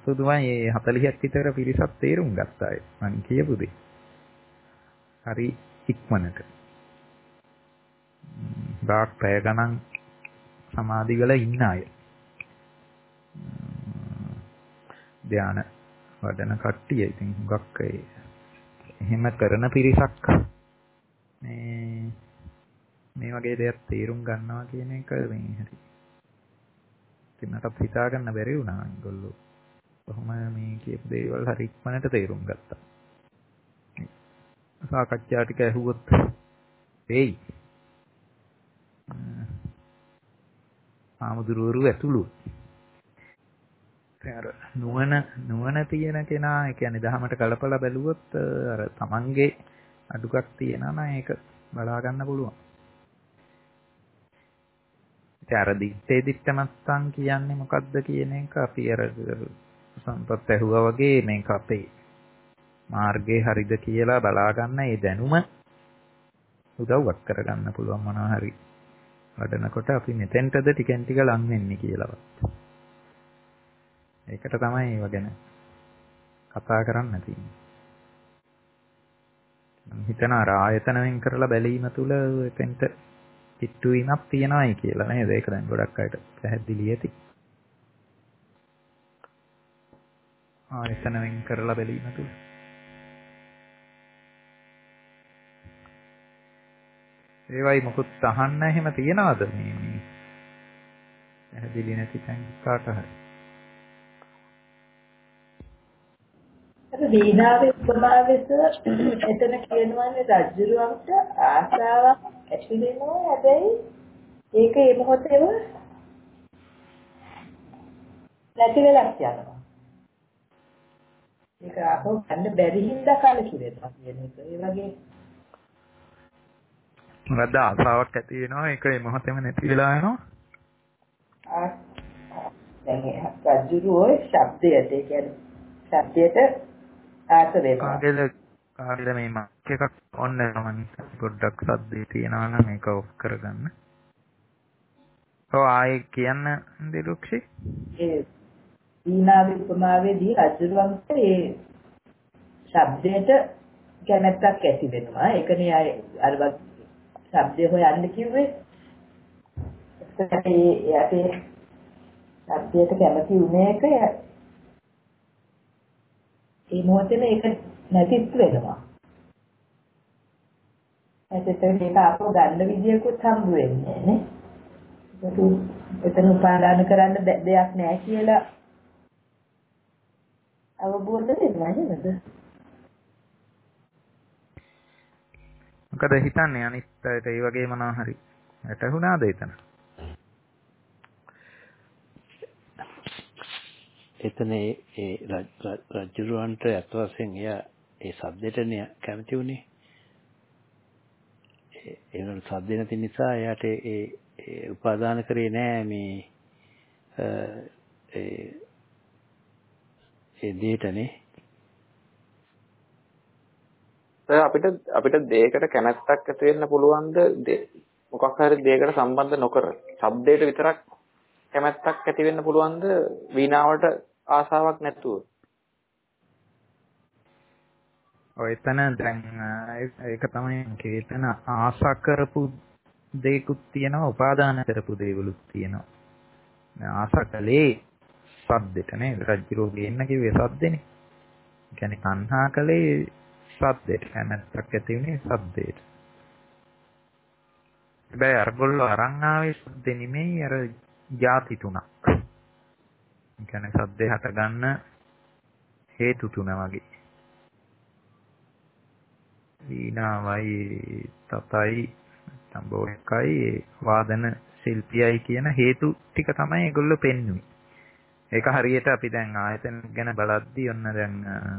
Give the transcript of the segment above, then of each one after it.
සුදුමයි 40ක් විතර පිරිසක් තේරුම් ගත්තා ඒ මං කියපු දේ. හරි ඉක්මනට. බාක් පැය ගණන් සමාධි වල ඉන්න අය. ධානය වඩන කට්ටිය ඉතින් හුඟක් එහෙම කරන පිරිසක් මේ වගේ දෙයක් තේරුම් ගන්නවා කියන එක මේ හරි. ඉතින් මට හිතා ගන්න බැරි වුණා ඒගොල්ලෝ. කොහොම මේ කියපු දේවල් හරි ඉක්මනට තේරුම් ගත්තා. සාකච්ඡා ටික ඇහුවොත් වෙයි. ආමුදුරුවරු ඇතුළු. අර නුවණ තියෙන කෙනා, ඒ කියන්නේ දහමට කලපලා බැලුවොත් අර තමන්ගේ අඩුවක් තියනවා නම් ඒක බලා ගන්න පුළුවන්. ඉතින් අර දිත්තේ නැත්තම් කියන්නේ මොකද්ද කියන එක අපි අර සම්පත් ඇහුවා වගේ මේක අපේ මාර්ගේ හරිද කියලා බලා ගන්න ඒ දැනුම උදව්වක් කරගන්න පුළුවන් මොනවා හරි වඩනකොට අපි මෙතෙන්ටද ටිකෙන් ටික ලං වෙන්නේ කියලාවත්. ඒකට තමයි ඒව ගැන කතා කරන්න තියෙන්නේ. මම හිතනවා ආයතන වෙන් කරලා බැලීම තුළ එතෙන්ට කිට්ටු වීමක් තියෙනවායි කියලා නේද? ඒක දැන් ගොඩක් අයට පැහැදිලි ඇති. ආයතන වෙන් කරලා බැලීම තුළ. ඒවයි මොකුත් අහන්න එහෙම තියනවද මේ පැහැදිලි නැති තැන් කාට හරි? අර වීණාවේ උපමාවෙස එතන කියනවානේ රජුරවන්ට ආසාවක් ඇති වෙනවා. හැබැයි ඒක ඒ මොහොතේම නැති වෙලා යනවා. ඒක ආපහු ගන්න බැරි හින්දා කලකිරෙනවා කියන එක. ඒ වගේ මොකද ආසාවක් ඇති වෙනවා ඒක ඒ මොහොතේම නැති වෙලා යනවා. දැන් රජුරෝ ශබ්දයට ඒ කියන්නේ ශබ්දයට ආස වෙනවා. කාගෙද මේ මක් එකක් ඔන්න මම පොඩ්ඩක් සද්දේ තියනවා නම් මේක ඔෆ් කරගන්න. ඔව් ආයේ කියන්න දෙලුක්ෂි. ඒ වීණාවේ උපමාවේදී රජුරවන්ට ඒ ශබ්දයට කැමැත්තක් ඇති වෙනවා. ඒකනේ අර ශබ්දය හොයන්න කිව්වේ. ඒකට ඒ ශබ්දයට කැමති වුණේ එක ඒ මොහොතේම ඒක නැතිත් වෙනවා. එතකොට මේක අපව ගන්න විදියකුත් හම්බ වෙන්නේ නේ. එතන උපාදාන කරන්න දෙයක් නැහැ කියලා අවබෝධ වෙනවා නේද? මොකද හිතන්නේ අනිත් අයට ඒ වගේ මොනවා හරි වැටහුණාද එතන? එතන ඒ රජුරවන්ට අත් වශයෙන් එයා ඒ සද්දෙටනේ කැමති උනේ. ඒ වල සද්ද නැති නිසා එයාට ඒ උපාදාන කරේ නෑ මේ ඒ දෙයටනේ. අපිට දෙයකට කැමැත්තක් ඇති වෙන්න පුළුවන්ද මොකක් හරි දෙයකට සම්බන්ධ නොකර ශබ්දයට විතරක් කැමැත්තක් ඇති වෙන්න පුළුවන්ද වීණාවට ආසාවක් නැතුව? ඔය එතන දැන් ඒක තමයි කේතන ආශා කරපු දේකුත් තියෙනවා උපාදාන කරපු දේවලුත් තියෙනවා. දැන් ආශා කළේ සද්දෙට නේද? රජ්ජුරෝ ගේන්න කිව්වේ සද්දෙනේ. ඒ කියන්නේ තණ්හා කළේ සද්දෙට. කැමැත්තක් ඇති වුණේ සද්දෙට. හැබැයි අරගොල්ලෝ අරන් ආවේ සද්දෙ නෙමෙයි අර ಜಾති තුනක්. ඒ කියන්නේ සද්දේ හට ගන්න හේතු තුන වගේ. වීණාවයි තතයි සම්බෝධකයි වාදන ශිල්පියයි කියන හේතු ටික තමයි ඒගොල්ලෝ පෙන්වන්නේ. ඒක හරියට අපි දැන් ආයතන ගැන බලද්දී ඔන්න දැන්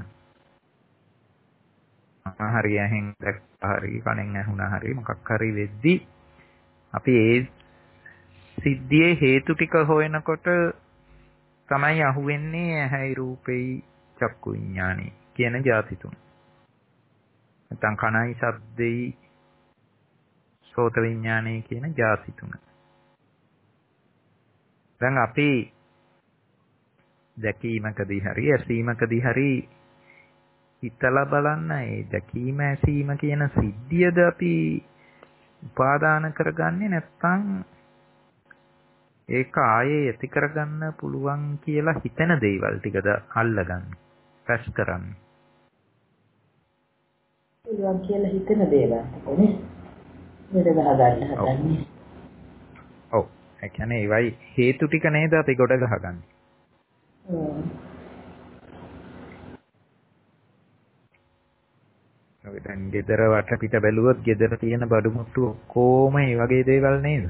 හරි ඇහෙන් දැක්කා හරි කනෙන් ඇහුණා හරි මොකක් හරි වෙද්දී අපි ඒ සිද්ධියේ හේතු ටික හොයනකොට තමයි අහුවෙන්නේ ඇහැයි රූපෙයි චක්කු විඥානෙයි කියන ಜಾති තුන. නැත්නම් කනයි ශබ්දෙයි සෝත විඥානෙයි කියන ಜಾති තුන. දැන් අපි දැකීමකදී හරි ඇසීමකදී හරි හිතලා බලන්න ඒ දැකීම ඇසීම කියන සිද්ධියද අපි උපාදාන කරගන්නේ නැත්නම් ඒක ආයේ ඇති කරගන්න පුළුවන් කියලා හිතෙන දේවල් ටිකද අල්ලගන්න ප්‍රස් කරන්න පුළුවන් කියලා හිතෙන දේවල් ටිකනේ මෙද ගහගන්න හදන්නේ. ඔව් ඒ කියන්නේ ඒවයි හේතු ටික නේද අපි ගොඩ ගහගන්නේ. ඔය දැන් ගෙදර වටපිට බැලුවොත් ගෙදර තියෙන බඩු මුට්ටු ඔක්කොම මේ වගේ දේවල් නේද?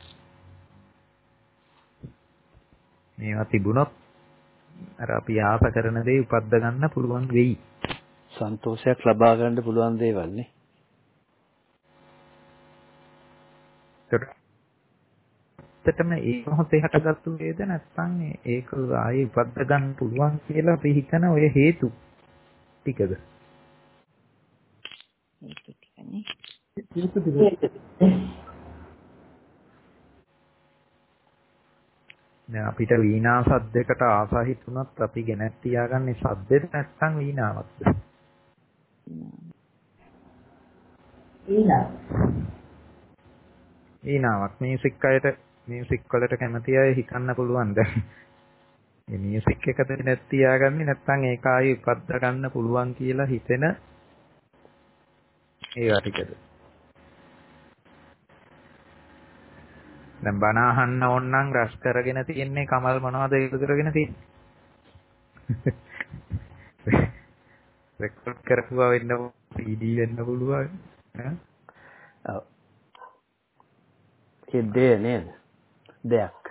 මේවා තිබුණොත් අර අපි ආස කරන දේ උපද්ද ගන්න පුළුවන් වෙයි. සන්තෝෂයක් ලබා ගන්න පුළුවන් දේවල් නේ. ඇත්තටම ඒ මොහොතේ හටගත්තු වේද නැත්නම් ඒක ආයේ උපද්ද ගන්න පුළුවන් කියලා අපි හිතන ඔය හේතු ටිකද? දැන් අපිට වීණා සද්දයකට ආසා හිතුණත් අපි ගෙනත් තියාගන්නේ සද්දෙද නැත්නම් වීණාවක්ද? වීණාවක්. මියුසික් වලට කැමති අය හිතන්න පුළුවන් දැන්. මේ මියුසික් එකද ගෙනත් තියාගන්නේ නැත්නම් ඒක ආයේ උපද්ද ගන්න පුළුවන් කියලා හිතෙන ඒවා ටිකද? දැන් බණ අහන්න ඕන නම් රස කරගෙන තියෙන්නේ කමල් මොනවද ඒක කරගෙන තියෙන්නේ? රෙකෝඩ් කරපුවා වෙන්න CD වෙන්න පුළුවන්. ඔව්. ඒ දේ නේද? දෙයක්.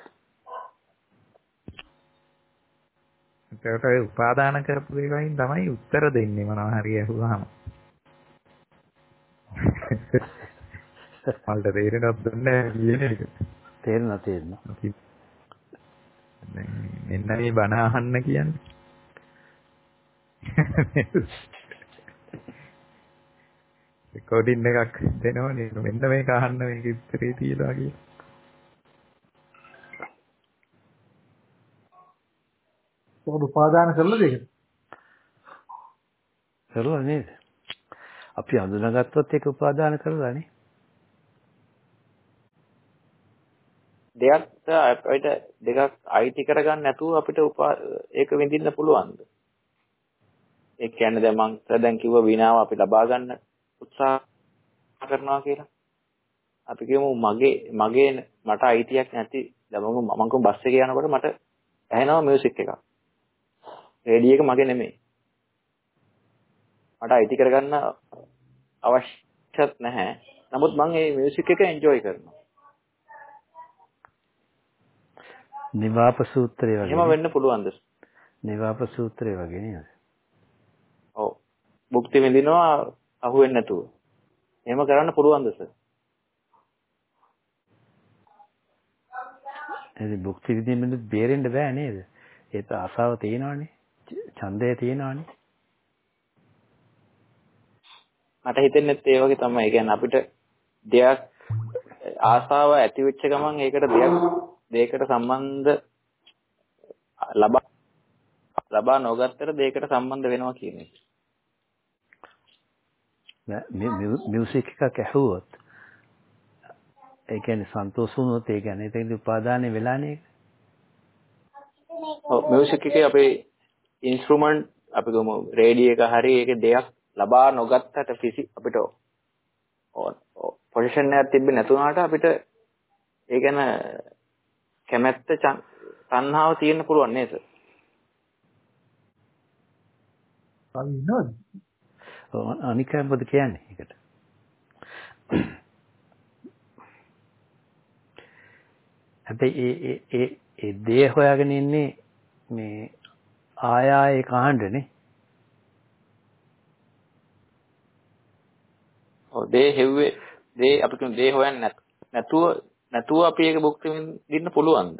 ඒකට ඒ උපාදාන කරපු ඒවායින් තමයි උත්තර දෙන්නේ මොනවා හරි අහුවාම. මල්ට තේරෙනවද නැහැ කියන එක. තේරෙනවා. මෙන්න මේ බණ අහන්න කියන්නේ. රෙකෝඩින් එකක් දෙනවනේ මෙන්න මේක අහන්න මේක ඉතරේ තියලා කියලා. ඒක උපාදාන කරලාද ඒක? කරලා නේද? අපි අඳුනගත්තොත් ඒක උපාදාන කරලානේ. දෙයක් අපිට දෙකක් අයිති කරගන්න නැතුව අපිට ඒක විඳින්න පුළුවන්ද? ඒ කියන්නේ දැන් මම දැන් කිව්ව විනාව අපි ලබා ගන්න උත්සාහ කරනවා කියලා. අපි කියමු මගේ මට අයිතියක් නැති දැන් මම බස් එකේ යනකොට මට ඇහෙනවා මියුසික් එකක්. රේඩියෝ එක මගේ නෙමෙයි. මට අයිති කරගන්න අවශ්‍යත් නැහැ. නමුත් මම මේ මියුසික් එක එන්ජොයි කරනවා. නිවාප සූත්‍රය වගේ. එහෙම වෙන්න පුළුවන්ද? නිවාප සූත්‍රය වගේ නේද? ඔව්. භුක්ති විඳිනවා අහුවෙන්නේ නැතුව. එහෙම කරන්න පුළුවන්ද සර්? එදි භුක්ති විඳින්න බේරෙන්න බෑ නේද? ඒක ආසාව තියෙනවනේ. ඡන්දය තියෙනවනේ. මට හිතෙන්නේ ඒ වගේ තමයි. ඒ කියන්නේ අපිට දෙයක් ආසාව ඇති වෙච්ච ගමන් ඒකට දෙයකට සම්බන්ධ ලබා නොගත්තට දෙයකට සම්බන්ධ වෙනවා කියන එක. මියුසික් එකක් ඇහුවොත් ඒ කියන්නේ සන්තෝෂ වුණොත් ඒ කියන්නේ ඒකේ උපාදානෙ වෙලානේ. ඔව් මියුසික් එකේ අපේ ඉන්ස්ට්‍රුමන්ට් අපි ගමු රේඩියෝ එක හරි ඒකේ දෙයක් ලබා නොගත්තට අපිට පොසිෂන් එකක් තිබ්බේ නැතුණාට අපිට ඒ ගැන කැමැත්ත තණ්හාව තියෙන්න පුළුවන් නේද? අනික මොකද කියන්නේ ඒකට? හැබැයි ඒ දේ හොයාගෙන ඉන්නේ මේ ආයෙ කහඬනේ. ඔව් දේ අපි කියන දේ හොයන්නේ නැතුව අපි ඒක භුක්ති විඳින්න පුළුවන්ද?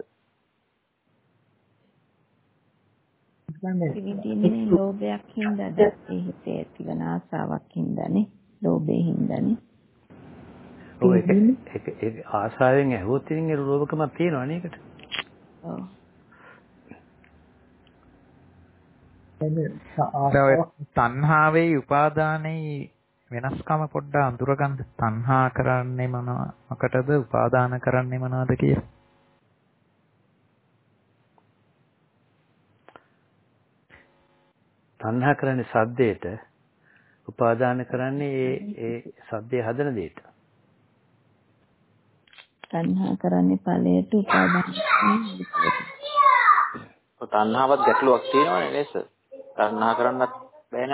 විඳින්නේ ලෝභයක් හින්දාද? ඒ හිතේ ඇතිවන ආසාවක් හින්දානේ. ලෝභයෙන් හින්දානේ. ඔව් ඒක ආසාවෙන් ඇහුවොත් ඉතින් ඒ ලෝභකමක් තියෙනවා නේද? ඔව්. තණ්හාවේ උපාදානයේ වෙනස්කම පොඩ්ඩක් අඳුරගන්න. තණ්හා කරන්නේ මොනකටද? උපාදාන කරන්නේ මොනවද කියලා. තණ්හා කරන්නේ සද්දේට, උපාදාන කරන්නේ ඒ සද්දේ හදන දෙයට. තණ්හා කරන්නේ ඵලයට, උපාදාන කරන්නේ තණ්හාවත් ගැටලුවක් තියෙනවනේ නේද? තණ්හා කරන්නත් බෑනේ.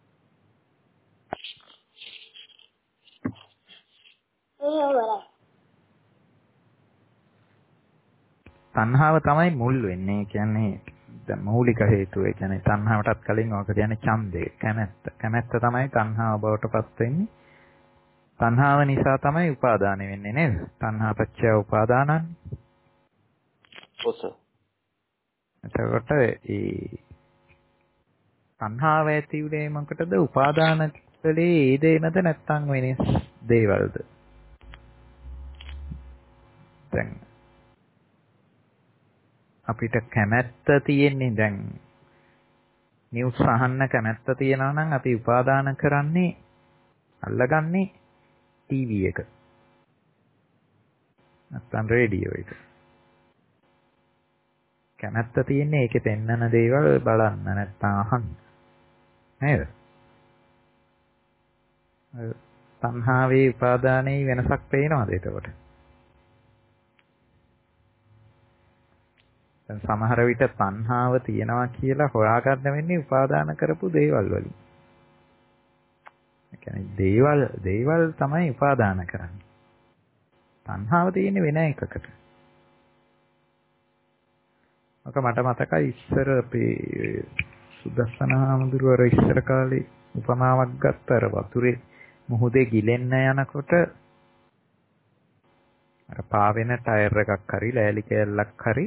තණ්හාව තමයි මුල් වෙන්නේ. කියන්නේ දැන් මූලික හේතුව. ඒ කියන්නේ තණ්හාවටත් කලින් ඔක කියන්නේ ඡන්දය, කැමැත්ත. කැමැත්ත තමයි තණ්හාව බවට පත් වෙන්නේ. තණ්හාව නිසා තමයි උපාදාන වෙන්නේ නේද? තණ්හා පත්‍ය උපාදානං. ඔස. එතකොට ඒ තණ්හාව ඇති උනේ මොකටද? උපාදාන කලේ ඒ දෙයමද නැත්නම් වෙනස් දේවල්ද? දැන් අපිට කැමැත්ත තියෙන්නේ දැන් නිවුස් අහන්න කැමැත්ත තියනවා නම් අපි උපාදාන කරන්නේ අල්ලගන්නේ ටීවී එක. නැත්නම් රේඩියෝ එක. කැමැත්ත තියෙන්නේ ඒකේ පෙන්නන දේවල් බලන්න නැත්නම් අහන්න. නේද? තණ්හාවේ උපාදානයේ වෙනසක් පේනවද එතකොට? දැන් සමහර විට තණ්හාව තියනවා කියලා හොයාගන්න වෙන්නේ උපාදාන කරපු දේවල් වලින්. ඒ කියන්නේ දේවල් තමයි උපාදාන කරන්නේ. තණ්හාව තියෙන්නේ වෙන එකකට. ඔක මට මතකයි ඉස්සර අපේ සුදස්සන හාමුදුරුවෝ ඉස්සර කාලේ උපමාවක් ගත්තා. අර වතුරේ මුහුදේ ගිලෙන්න යනකොට අර පාවෙන ටයර් එකක් හරි ලෑලි කෑල්ලක් හරි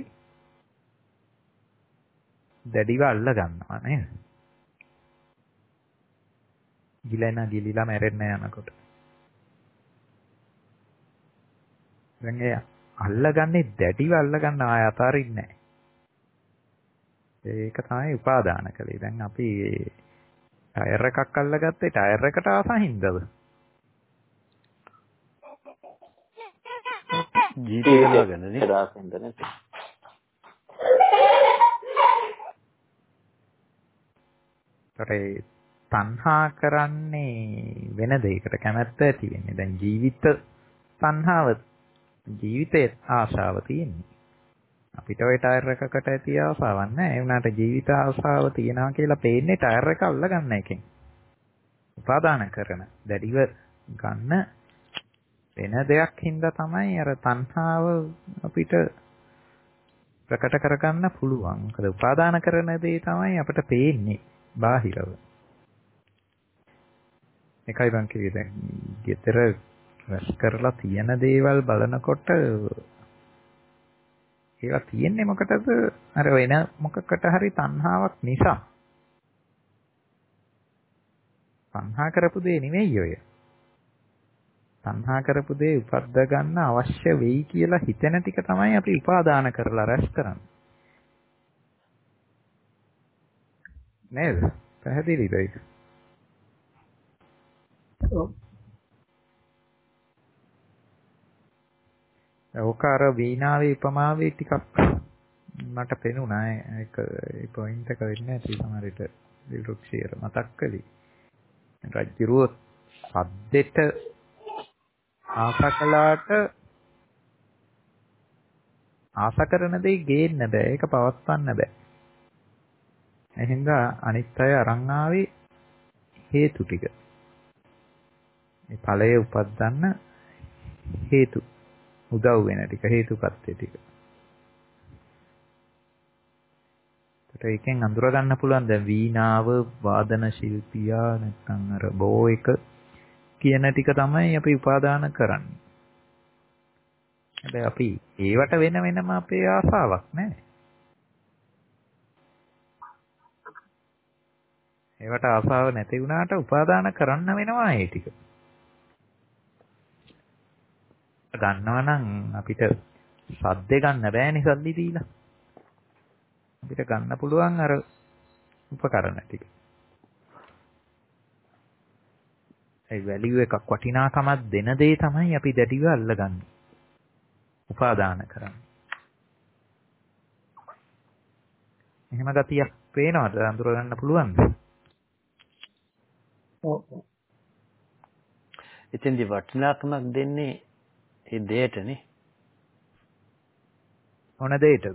දැඩිව අල්ල ගන්නවා නේද? ගිලිලා මැරෙන්න යනකොට. දැන් ඒ අල්ලගන්නේ දැඩිව අල්ලගන්න ආය අතාරින්නේ නැහැ. ඒක තමයි උපාදාන කලේ. දැන් අපි ටයර් එකක් අල්ලගත්තේ ටයර් එකට ආසහින්දද? ජීවිතය ගන්නනේ. දාසින්ද නේද? ඒතරේ තණ්හා කරන්නේ වෙන දෙයකට කැමැත්ත ඇති වෙන්නේ. දැන් ජීවිත තණ්හාව ජීවිතයේ ආශාව තියෙන්නේ. අපිට ওই ටයර් එකකට ඇති ආසාවක් නැහැ. ඒ වුණාට ජීවිත ආසාව තියනවා කියලා පේන්නේ ටයර් එක අල්ල ගන්න එකෙන්. උපාදාන කරන දැඩිව ගන්න වෙන දෙයක් හින්දා තමයි අර තණ්හාව අපිට ප්‍රකට කරගන්න පුළුවන්. මොකද උපාදාන කරන දේ තමයි අපිට පේන්නේ බාහිරව. එකයි බං කිව්වේ දැන් ගෙදර රැස් කරලා තියෙන දේවල් බලනකොට ඒවා තියෙන්නේ මොකටද? අර වෙන මොකකට හරි තණ්හාවක් නිසා. තණ්හා කරපු දේ නෙමෙයි ඔය. තණ්හා කරපු දේ උපද්ද ගන්න අවශ්‍ය වෙයි කියලා හිතෙන ටික තමයි අපි උපාදාන කරලා රැස් කරන්නේ. නේද? පැහැදිලිද ඒක? ඔව්. ඔක අර වීණාවේ උපමාවේ ටිකක් මට පෙනුණා. ඒක ඒ පොයින්ට් එක වෙන්නේ නැති සමහර විට විරුක්ෂියර මතක් කළේ. රජ්ජුරුව සද්දෙට ආසකලාට ආස කරන දේ ගේන්න බෑ. ඒක පවත්වන්න බෑ. එහෙනම් අනිත් අය අරන් ආවේ හේතු ටික. මේ ඵලය උපදින්න හේතු උදව් වෙන ටික හේතුපත්‍ය ටික. ඒකෙන් අඳුර ගන්න පුළුවන් දැන් වීණාව වාදන ශිල්පියා නැත්නම් අර බෝ එක කියන ටික තමයි අපි උපාදාන කරන්නේ. හැබැයි අපි ඒවට වෙනම අපේ ආසාවක් නැහැ. ඒවට ආසාව නැති වුණාට උපාදාන කරන්න වෙනවා ඒ ටික. ගන්නවා නම් අපිට සද්දේ ගන්න බෑනේ සල්ලි දීලා. අපිට ගන්න පුළුවන් අර උපකරණ ටික. ඒ වැලියු එකක් වටිනාකමක් දෙන දේ තමයි අපි දැඩිව අල්ලගන්නේ. උපාදාන කරන්නේ. එහෙම ගතියක් පේනවද? අඳුර ගන්න පුළුවන්ද? ඔව්. එතෙන්දි වටිනාකමක් දෙන්නේ ඒ දෙයටනේ. මොන දෙයටද?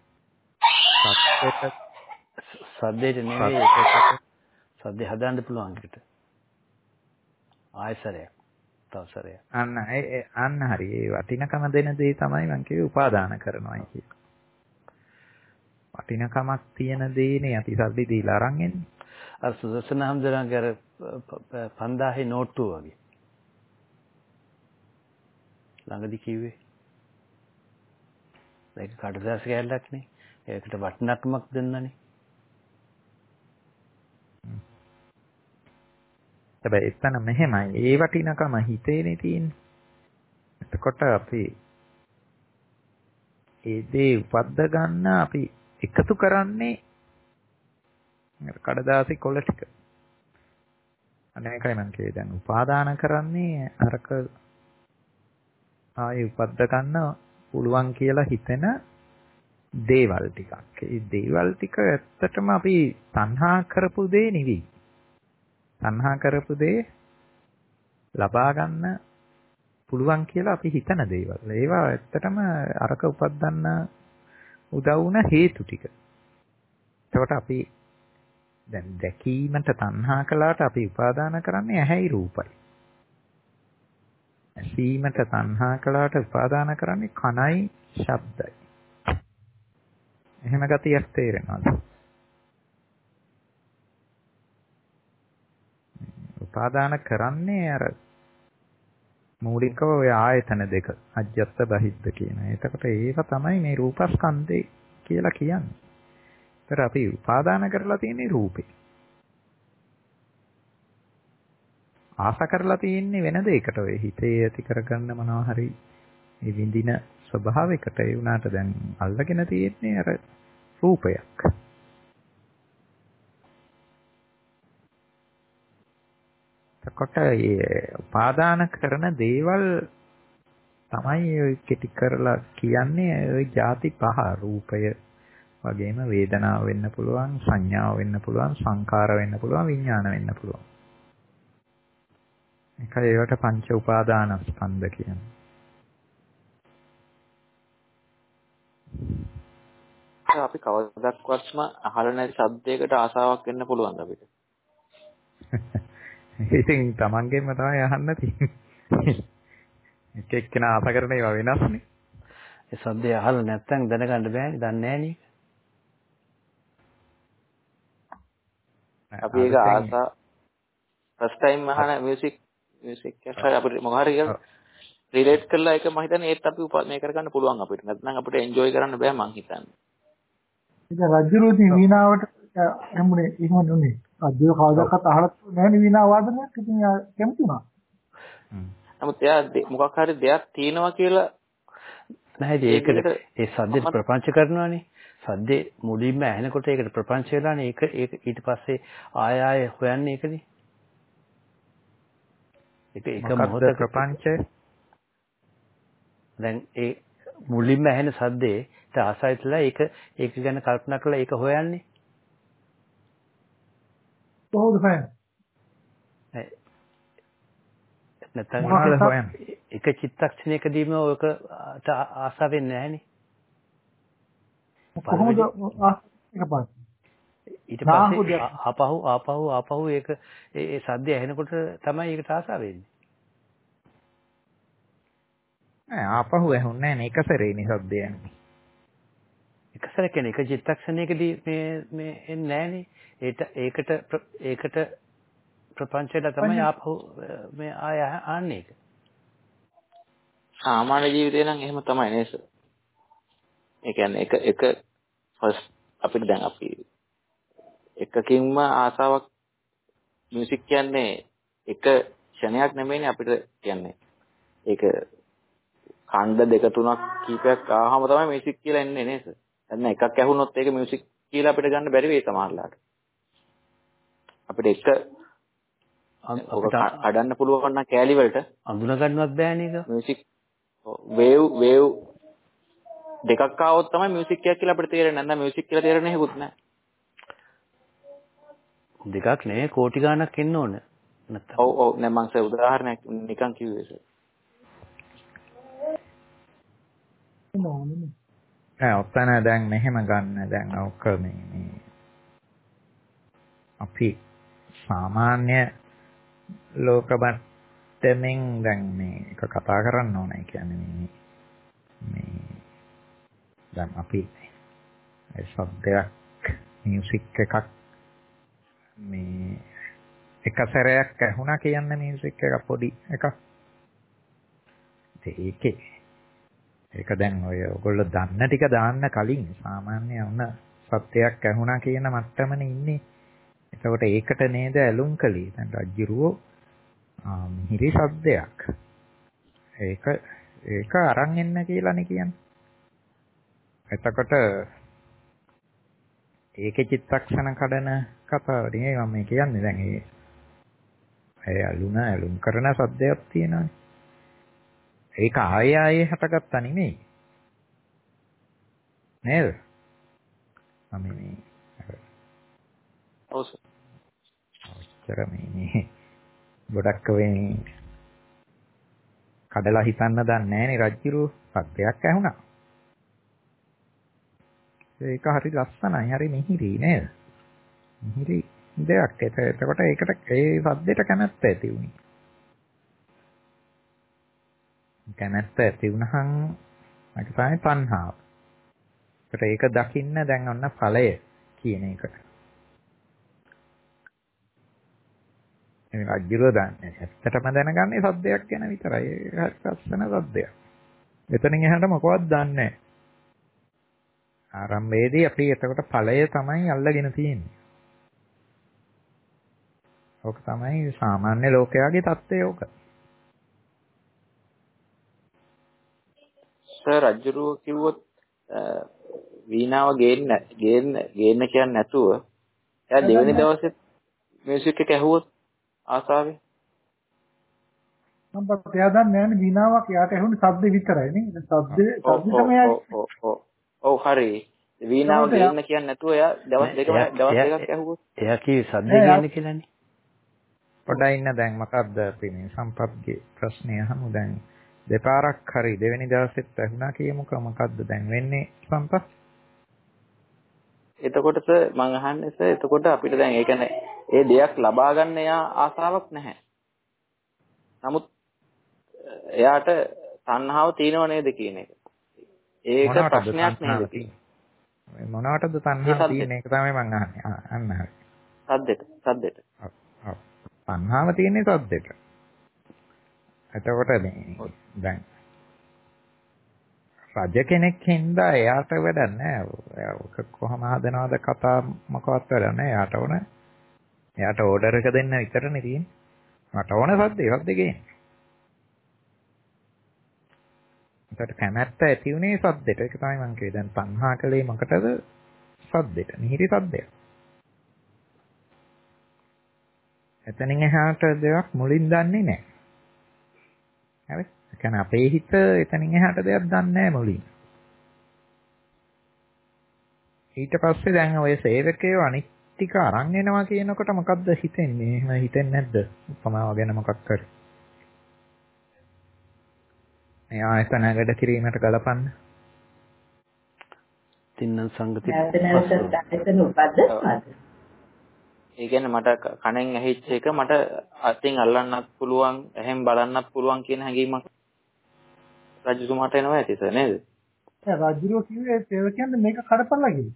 සද්දේට නෙවෙයි සද්දේ හදන්න පුළුවන් එකට. ආයසරයක්. තවසරයක්. අන්න හරි. ඒ වටිනකම දෙන දේ තමයි මම කිව්වේ උපාදාන කරනවායි කියලා. වටිනකමක් තියෙන දේනේ අපි සල්ලි දීලා අරන් එන්නේ. අර සුදර්ශන හම්දරන්ගේ අර 5000 නෝට්ටුව වගේ. ළඟදි කිව්වේ. ඒක කඩදාසි කැල්ලක් නේ. ඒකට වටිනකමක් දෙන්නනේ. හැබැයි එතන මෙහෙමයි. ඒ වටිනකම හිතේනේ තියෙන්නේ. එතකොට අපි ඒ දේ උපද්ද ගන්න අපි එකතු කරන්නේ කඩදාසි කොළ ටික. අනේකයි මම කියේ දැන් උපාදාන කරන්නේ අරක ආයේ උපද්ද ගන්න පුළුවන් කියලා හිතෙන දේවල් ටිකක්. ඒ දේවල් ටික ඇත්තටම අපි තණ්හා කරපු දේ නෙවෙයි. තණ්හා කරපු දේ ලබා ගන්න පුළුවන් කියලා අපි හිතන දේවල්. ඒවා ඇත්තටම අරක උපද්දන්න උදව් වුණ හේතු ටික. එතකොට අපි දැන් දැකීමට තණ්හා කළාට අපි උපාදාන කරන්නේ ඇහැයි රූපයි. ඇසීමට තණ්හා කළාට උපාදාන කරන්නේ කනයි ශබ්දයි. එහෙම ගතියක් තේරෙනවද? උපාදාන කරන්නේ අර මූලිකව ඔය ආයතන දෙක අජ්ජත් බහිද්ද කියන. එතකොට ඒව තමයි මේ රූපස්කන්ධේ කියලා කියන්නේ. ඒතර අපි උපාදාන කරලා තියෙන්නේ රූපේ. ආස කරලා තියෙන්නේ වෙන දෙයකට. ඔය හිතේ ඇති කරගන්න මොනවා හරි මේ විඳින ස්වභාවයකට. ඒ වුණාට දැන් අල්ලගෙන තියෙන්නේ අර රූපයක්. එතකොට මේ උපාදාන කරන දේවල් තමයි ඔය කෙටි කරලා කියන්නේ ওই ಜಾති පහ. රූපය වගේම වේදනාව වෙන්න පුළුවන්, සංඥාව වෙන්න පුළුවන්, සංකාර වෙන්න පුළුවන්, විඥාන වෙන්න පුළුවන්. ඒකයි ඒවට පංච උපාදානස්කන්ධ කියන්නේ. අපි කවදාවත්ම අහලා නැති ශබ්දයකට ආසාවක් වෙන්න පුළුවන් අපිට. ඉතින් තමන්ගෙන්ම තමයි අහන්න තියෙන්නේ. එක එක්කෙනා ආස කරන ඒවා වෙනස්නේ. ඒ සද්දේ අහලා නැත්නම් දැනගන්න බෑනේ. දන්නේ නෑනේ. අපි ඒක ආසා ෆස්ට් ටයිම් අහන මියුසික් එකක් අපිට මොකක් හරි රිලේට් කරලා ඒක මම හිතන්නේ ඒත් අපි මේ කරගන්න පුළුවන් අපිට. නැත්නම් අපිට එන්ජොයි කරන්න බෑ මං හිතන්නේ. ඉතින් රජුරුති වීණාවට එමුනේ එහෙම නෙමෙයි. රජුර කවදාවත් අහලා නැහැ වීණා වාදනයක්. ඉතින් කැමති වුණා. නමුත් එයා මොකක් හරි දෙයක් තියෙනවා කියලා නැහැ ඒකට ඒ සද්දේ ප්‍රපංච කරනවානේ. සද්දේ මුලින්ම ඇහෙනකොට ඒකට ප්‍රපංච වෙලානේ. ඒක ඊට පස්සේ ආය හොයන්නේ ඒකනේ. ඒක මොහොතක ප්‍රපංචය. දැන් ඒ මුලින්ම ඇහෙන සද්දේට ආසයිතලා ඒක ගැන කල්පනා කරලා ඒක හොයන්නේ. කොහොමද හොයන්නේ? නැත්නම් එක චිත්තක්ෂණයකදීම ඔයකට ආසාව වෙන්නේ නැහනේ. කොහොමද එකපාරට? ඊට පස්සේ ආපහු ඒක ඒ සද්දය ඇහෙනකොට තමයි ඒකට ආසාව වෙන්නේ. ආපහු ඇහුන්නේ නැහැ නේ. එක සැරේනේ සද්දය යන්නේ. එක සැර කියන්නේ එක චිත්තක්ෂණයකදී මේ එන්නේ නැහනේ. ඒකට ප්‍රපංචයට තමයි ආපහු මේ ආය ආන්නේ ඒක. සාමාන්‍ය ජීවිතේ නම් එහෙම තමයි නේද? ඒ කියන්නේ එක ෆස්ට් අපිට දැන් අපි එකකින්ම ආසාවක් මියුසික් කියන්නේ එක ක්ෂණයක් නෙමෙයිනේ අපිට කියන්නේ. ඒක ඛණ්ඩ දෙක තුනක් කීපයක් ආවම තමයි මියුසික් කියලා එන්නේ නේද? දැන් එකක් ඇහුනොත් ඒක මියුසික් කියලා අපිට ගන්න බැරි වෙයි සමහරලාට. අපිට එක කඩන්න පුළුවන් නම් කෑලි වලට අඳුන ගන්නවත් බෑනේ ඒක. මියුසික් වේව් දෙකක් ආවොත් තමයි මියුසික් එකක් කියලා අපිට තේරෙන්නේ. නැත්නම් මියුසික් කියලා තේරෙන්නේ හේකුත් නැහැ. දෙකක් නේ කෝටි ගාණක් එන්න ඕන. නැත්තම්. ඔව් නෑ මං උදාහරණයක් නිකන් කිව්වේ සර්. ඔතන දැන් මෙහෙම ගන්න දැන් ඔක මේ අපි සාමාන්‍ය ලෝක මට්ටමින් දැන් මේ එක කතා කරන්න ඕනේ කියන්නේ මේ දැන් අපි ඒ શબ્දයක් මියුසික් එකක් මේ එක සැරයක් ඇහුණා කියන්නේ මියුසික් එක පොඩි එකක් ඒක දැන් ඔය ඔයගොල්ලෝ දන්න ටික දාන්න කලින් සාමාන්‍ය වුණ සත්‍යයක් ඇහුණා කියන මට්ටමනේ ඉන්නේ. එතකොට ඒකට නේද ඇලුම් කළේ. දැන් රජ්ජුරුවෝ මිහිරි શબ્දයක්. ඒක අරන් එන්න කියලානේ කියන්නේ. එතකොට ඒකේ චිත්තක්ෂණ කඩන කතාව නේ මම කියන්නේ. දැන් ඒ ඇලුම් කරන શબ્දයක් තියෙනවානේ. ඒක ආයේ හටගත්තා නෙමෙයි. නේද? මේ ඔව් සර්. ඔච්චර මේ ගොඩක් වෙන්නේ කඩලා හිතන්න දන්නේ නැහනේ රජ්ජුරුවෝ. සත්‍යයක් ඇහුණා. ඒක හරි ලස්සනයි, හරි මිහිරි නේද? මිහිරි දෙයක්. එතකොට ඒකට ඒ සද්දෙට කැමැත්ත ඇති වුණේ. කැමැත්ත ඇති වුණහන් ඒක තමයි තණ්හාව. ඒක දකින්න දැන් ඔන්න ඵලය කියන එක. මේ රජ්ජුරුවෝ දන්නේ ඇත්තටම දැනගන්නේ සද්දයක් ගැන විතරයි. ඒක ලස්සන සද්දයක්. එතනින් එහාට මොකවත් දන්නේ නැහැ. ආරම්භයේදී අපි එතකොට ඵලය තමයි අල්ලගෙන තියෙන්නේ. ඕක තමයි සාමාන්‍ය ලෝකයාගේ தත්ත්වය ඕක. සර් රජ්ජුරුවෝ කිව්වොත් වීණාව ගේන්න කියන්නේ නැතුව එයා දෙවෙනි දවසේ මියුසික් එක ඇහුවොත් ආසාවේ මම එයා දන්නේ නැහැ වීණාවක් යාට ඇහුනේ ශබ්ද විතරයි නේ. ශබ්ද ඔව් හරි. වීණාව ගේන්න කියන්නේ නැතුව එයා දවස් දෙකක් ඇහුවොත් එයා කිව්වේ ශබ්ද ගේන්න කියලානේ. පොඩ්ඩක් ඉන්න දැන් මොකක්ද අපි මේ සම්පත්ගේ ප්‍රශ්නය අහමු දැන්. දෙපාරක් හරි දෙවෙනි දවසෙත් ඇහුණා කියමුකෝ මොකද්ද දැන් වෙන්නේ සම්පත්? එතකොට සර් මම අහන්නේ සර් එතකොට අපිට දැන් ඒ කියන්නේ ඒ දෙයක් ලබා ගන්න එයා ආසාවක් නැහැ. නමුත් එයාට තණ්හාව තියෙනව නේද කියන එක. ඒක ප්‍රශ්නයක් නේද කියන්නේ. මොනවටද තණ්හාව තියෙන එක තමයි මම අහන්නේ. අන්න හරි. සද්දෙට. ඔව්. තණ්හාව තියෙන්නේ සද්දෙට. එතකොට මේ දැන් රජ කෙනෙක් හින්දා එයාට වැඩක් නැහැ. කොහොම හදනවද කතා මොකවත් වැඩක් නැහැ. එයාට ඕන. එයාට ඕඩර් එක දෙන්න විතරනේ තියෙන්නේ. මට ඕන සද්ද ගේන්න. ඒකට කැමැත්ත ඇති උනේ සද්දෙට. ඒක තමයි මම කිව්වේ. දැන් තණ්හා කලේ මොකටද? සද්දෙට. මිහිරි සද්දයක්. එතනින් එහාට දෙයක් මුලින් දන්නේ නැහැ. හරි? ඒ කියන්නේ අපේ හිත එතනින් එහාට දෙයක් දන්නේ නැහැ මුලින්. ඊට පස්සේ දැන් ඔය සේවකයෝ අනිත් ටික අරන් එනවා කියනකොට මොකද්ද හිතෙන්නේ? එහෙම හිතෙන්නේ නැද්ද? උපමාව ගැන මොකක් කර. මේ ආයතන වැඩ කිරීමට ගලපන්න. තින්න සංගති ඒ කියන්නේ මට කණෙන් ඇහිච්ච එක මට අතින් අල්ලන්නත් පුළුවන්, එහෙන් බලන්නත් පුළුවන් කියන හැඟීමක් රජතුමාට එනවා ඇති සර් නේද? රජුරෝ කිව්වේ ඒ කියන්නේ මේක කඩපල්ලා කියලා.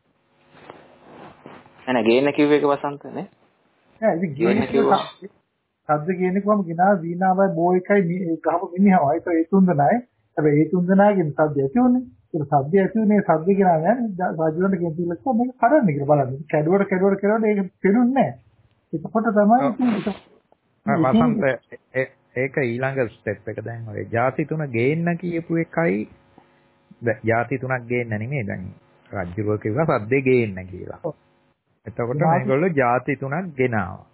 නෑ ගේන්න කිව්ව එක වසන්ත නේ? නෑ ඉතින් ගේන්න කිව්වා. සද්ද කියන්නේ කොහම ගෙනා වීණාවයි බෝ එකයි ගහපු මිනිහමයි. ඒක තුන් දෙනායි. හැබැයි ඒ තුන් දෙනාගෙන් සද්ද ඇති උනේ. ඒක සද්ද ඇති උනේ සද්ද කියලා නෑ. රජුරන්ට කියන දේ මේක කරන්න කියලා බලන්න. කැඩුවට ඒක පෙනුන්නේ නෑ. එතකොට තමයි වසන්ත ඒක ඊළඟ ස්ටෙප් එක දැන් ඔය ಜಾති තුන ගේන්න කියපු එකයි ಜಾති තුනක් ගේන්න නෙමෙයි දැන් රජුව කිව්වා සද්දේ ගේන්න කියලා. එතකොට මේගොල්ලෝ ಜಾති තුනක් ගෙනාවා.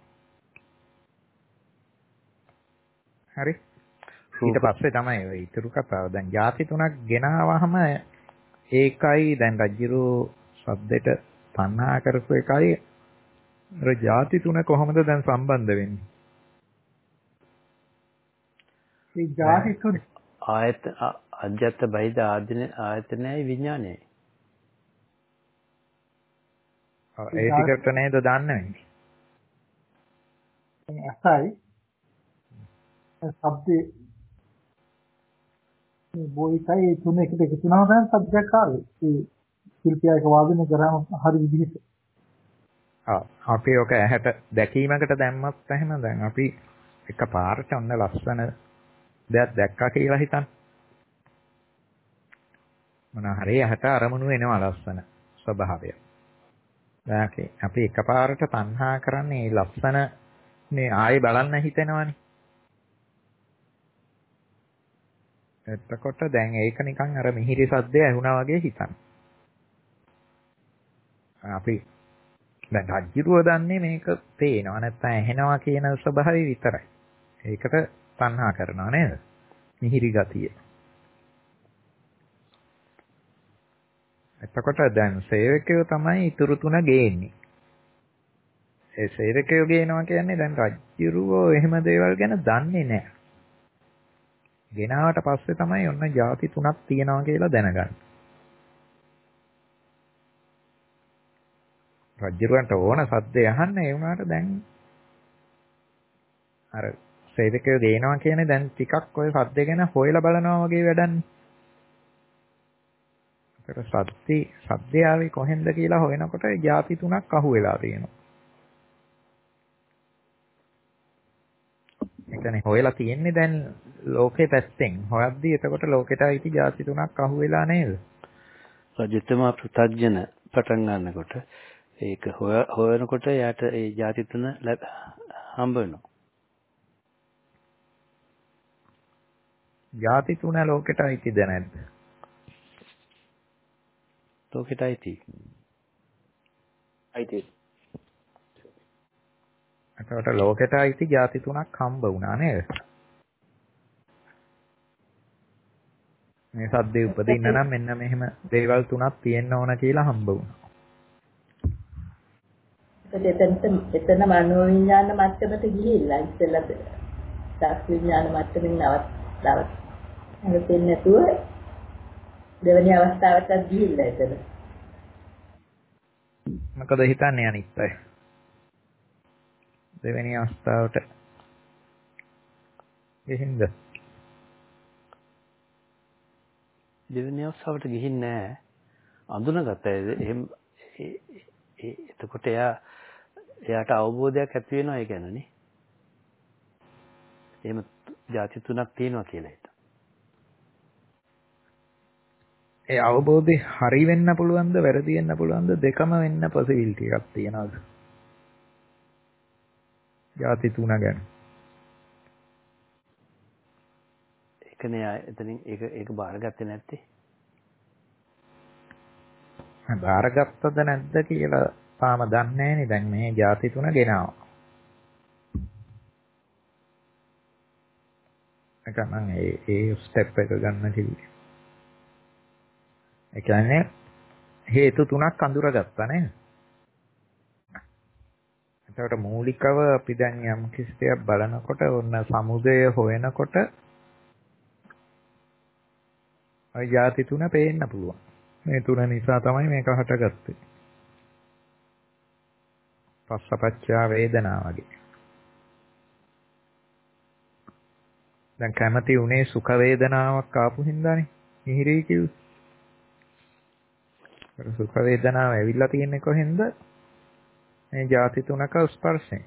හරි. ඊට පස්සේ තමයි ඔය ඉතුරු කතාව. දැන් ಜಾති තුනක් ගෙනාවහම ඒකයි දැන් රජුරු සද්දෙට තණ්හා කරපු එකයි අර ಜಾති තුන කොහොමද දැන් සම්බන්ධ වෙන්නේ? ඒ ಜಾති තුන අජ්ජත් බහිද ආයතනයයි විඥානයයි. ඒ ටිකට නේද දන්නේ? ඇසයි શબ્දේ මේ බොයිකයි ඒ තුන එකට එකතු වෙනවා නම් සබ්ජෙක්ට් ආවේ. ඒ ශිල්පියාක වාදනය කරාම හරි විදිහට. අපි ඔක ඇහැට දැකීමකට දැම්මත් එහෙම දැන් අපි එකපාරට ඔන්න ලස්සන දෙයක් දැක්කා කියලා හිතන්න. මොන හරි ඇහැට අරමුණු වෙනවා ලස්සන ස්වභාවය. දැන් අපි එකපාරට තණ්හා කරන්නේ ලස්සන මේ ආයේ බලන්න හිතෙනවනේ. එතකොට දැන් ඒක නිකන් අර මිහිරි සද්දය ඇහුණා වගේ හිතන්න. අපි දැන් රජ්ජුරුව දන්නේ මේක පේනවා නැත්නම් ඇහෙනවා කියන ස්වභාවය විතරයි. ඒකට තණ්හා කරනවා නේද? මිහිරි ගතිය. එතකොට දැන් සේවකයෝ තමයි ඉතුරු තුන ගේන්නේ. ඒ සේවකයෝ ගේනවා කියන්නේ දැන් රජ්ජුරුවෝ එහෙම දේවල් ගැන දන්නේ නැහැ. ගෙනාවට පස්සේ තමයි ඔන්න ಜಾති තුනක් තියෙනවා කියලා දැනගන්නේ. රජ්ජුරුවන්ට ඕන සද්දේ අහන්න ඒ වුණාට දැන් අර සේවකයෝ ගේනවා කියන්නේ දැන් ටිකක් ඔය සද්දේ ගැන හොයලා බලනවා වගේ වැඩන්නේ. ඒකට සද්දේ ආවේ කොහෙන්ද කියලා හොයනකොට ಜಾති තුනක් අහුවෙලා තියෙනවා. ඒ කියන්නේ හොයලා තියෙන්නේ දැන් ලෝකේ පැත්තෙන්. හොයද්දී එතකොට ලෝකෙට අයිති ಜಾති තුනක් අහුවෙලා නේද? රජතුමා පෘථග්ජන පටන් ගන්නකොට ඒක හොයනකොට යාට ඒ ಜಾති තුන හම්බ වෙනවා. ಜಾති තුන ලෝකෙට අයිතිද නැද්ද? ලෝකෙට අයිති. අයිති. එතකොට ලෝකෙට අයිති ಜಾති තුනක් හම්බ වුණා නේද? මේ සද්දේ උපදින්න නම් මෙන්න මෙහෙම දේවල් තුනක් තියෙන්න ඕන කියලා හම්බ වුණා. එතන මනෝ විඥාන මට්ටමට ගිහිල්ලා ඉස්සෙල්ලා සාස් විඥාන මට්ටමින් නවත්තා. නැතිනම් නැතුව දෙවෙනි අවස්ථාවටත් ගිහිල්ලා එතන. මොකද හිතන්නේ අනිත් අය? දෙවෙනි අවස්ථාවට ගිහින්ද? දෙවෙනි අවස්ථාවට ගිහින් නැහැ. අඳුනගත්තා. එහෙම එතකොට එයාට අවබෝධයක් ඇති වෙනවා ඒ ගැනනේ. එහෙම ಜಾති තුනක් තියෙනවා කියලා හිතා. ඒ අවබෝධය හරි වෙන්න පුළුවන්ද වැරදි වෙන්න පුළුවන්ද දෙකම වෙන්න පොසිබිලිටි එකක් තියනවාද? ಜಾති තුන ගැන. ඒකනේ එතනින් ඒක බාරගත්තේ නැත්තේ. බාරගත්තද නැද්ද කියලා තාම දන්නේ නැහැනේ. දැන් මේ ಜಾති තුන ගෙනාවා. ඒක නම් ඒ ස්ටෙප් එක ගන්න කිව්වේ. ඒ කියන්නේ හේතු තුනක් අඳුරගත්තා නේද? එතකොට මූලිකව අපි දැන් යම් කිසි දෙයක් බලනකොට ඔන්න සමුදය හොයනකොට ওই ಜಾති තුන පේන්න පුළුවන්. මේ තුන නිසා තමයි මේක හටගත්තේ. පස්සපච්චා වේදනා වගේ. දැන් කැමති උනේ සුඛ වේදනාවක් ආපු හින්දානේ. මිහිරි කිව්වේ. සුඛ වේදනාව ඇවිල්ලා තියෙන්නේ කොහෙන්ද? මේ ಜಾති තුනක ස්පර්ශයෙන්.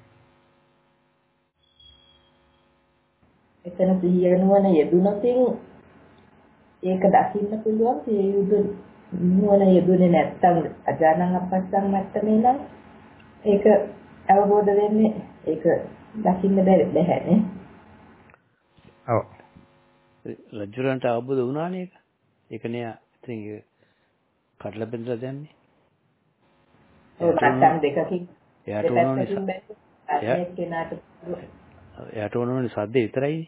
එතන සිහිය නුවණ යෙදුනොතින් ඒක දකින්න පුළුවන්. ඒ නුවණ යෙදුනේ නැත්තම් අජානං අපස්සං මට්ටමේ නම් ඒක අවබෝධ වෙන්නේ ඒක දකින්න බැහැ නේ. ඔව්. රජුරන්ට අවබෝධ වුණානේ ඒක. ඒකනේ ඉතින් කඩලා බෙදලා දැම්මේ. ඔය මට්ටම් දෙකකින් එයාට ඕනෝනේ දෙපැත්තකින් බැලුවොත් අනේ කෙනාට එයාට ඕනෝනේ සද්දේ විතරයි.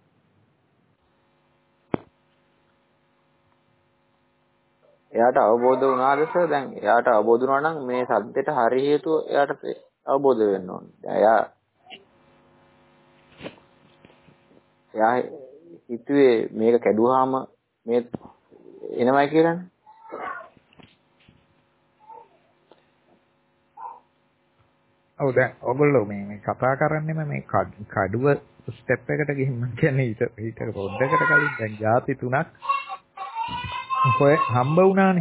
එයාට අවබෝධ වුණාද සර්? දැන් එයාට අවබෝධ වුණා නම් මේ සද්දෙට හරි හේතුව එයාට අවබෝධ වෙන්න ඕනේ. දැන් එයා හිතුවේ මේක කැඩුවාම මේ එනවයි කියලානේ. ඔව් දැන් ඔයගොල්ලෝ මේ කතා කරන්නේම මේ කඩුව ස්ටෙප් එකට ගිහින් මම කියන්නේ ඊට පොඩ්ඩකට කලින් දැන් ಜಾති 3ක් ඔය හම්බ වුණානේ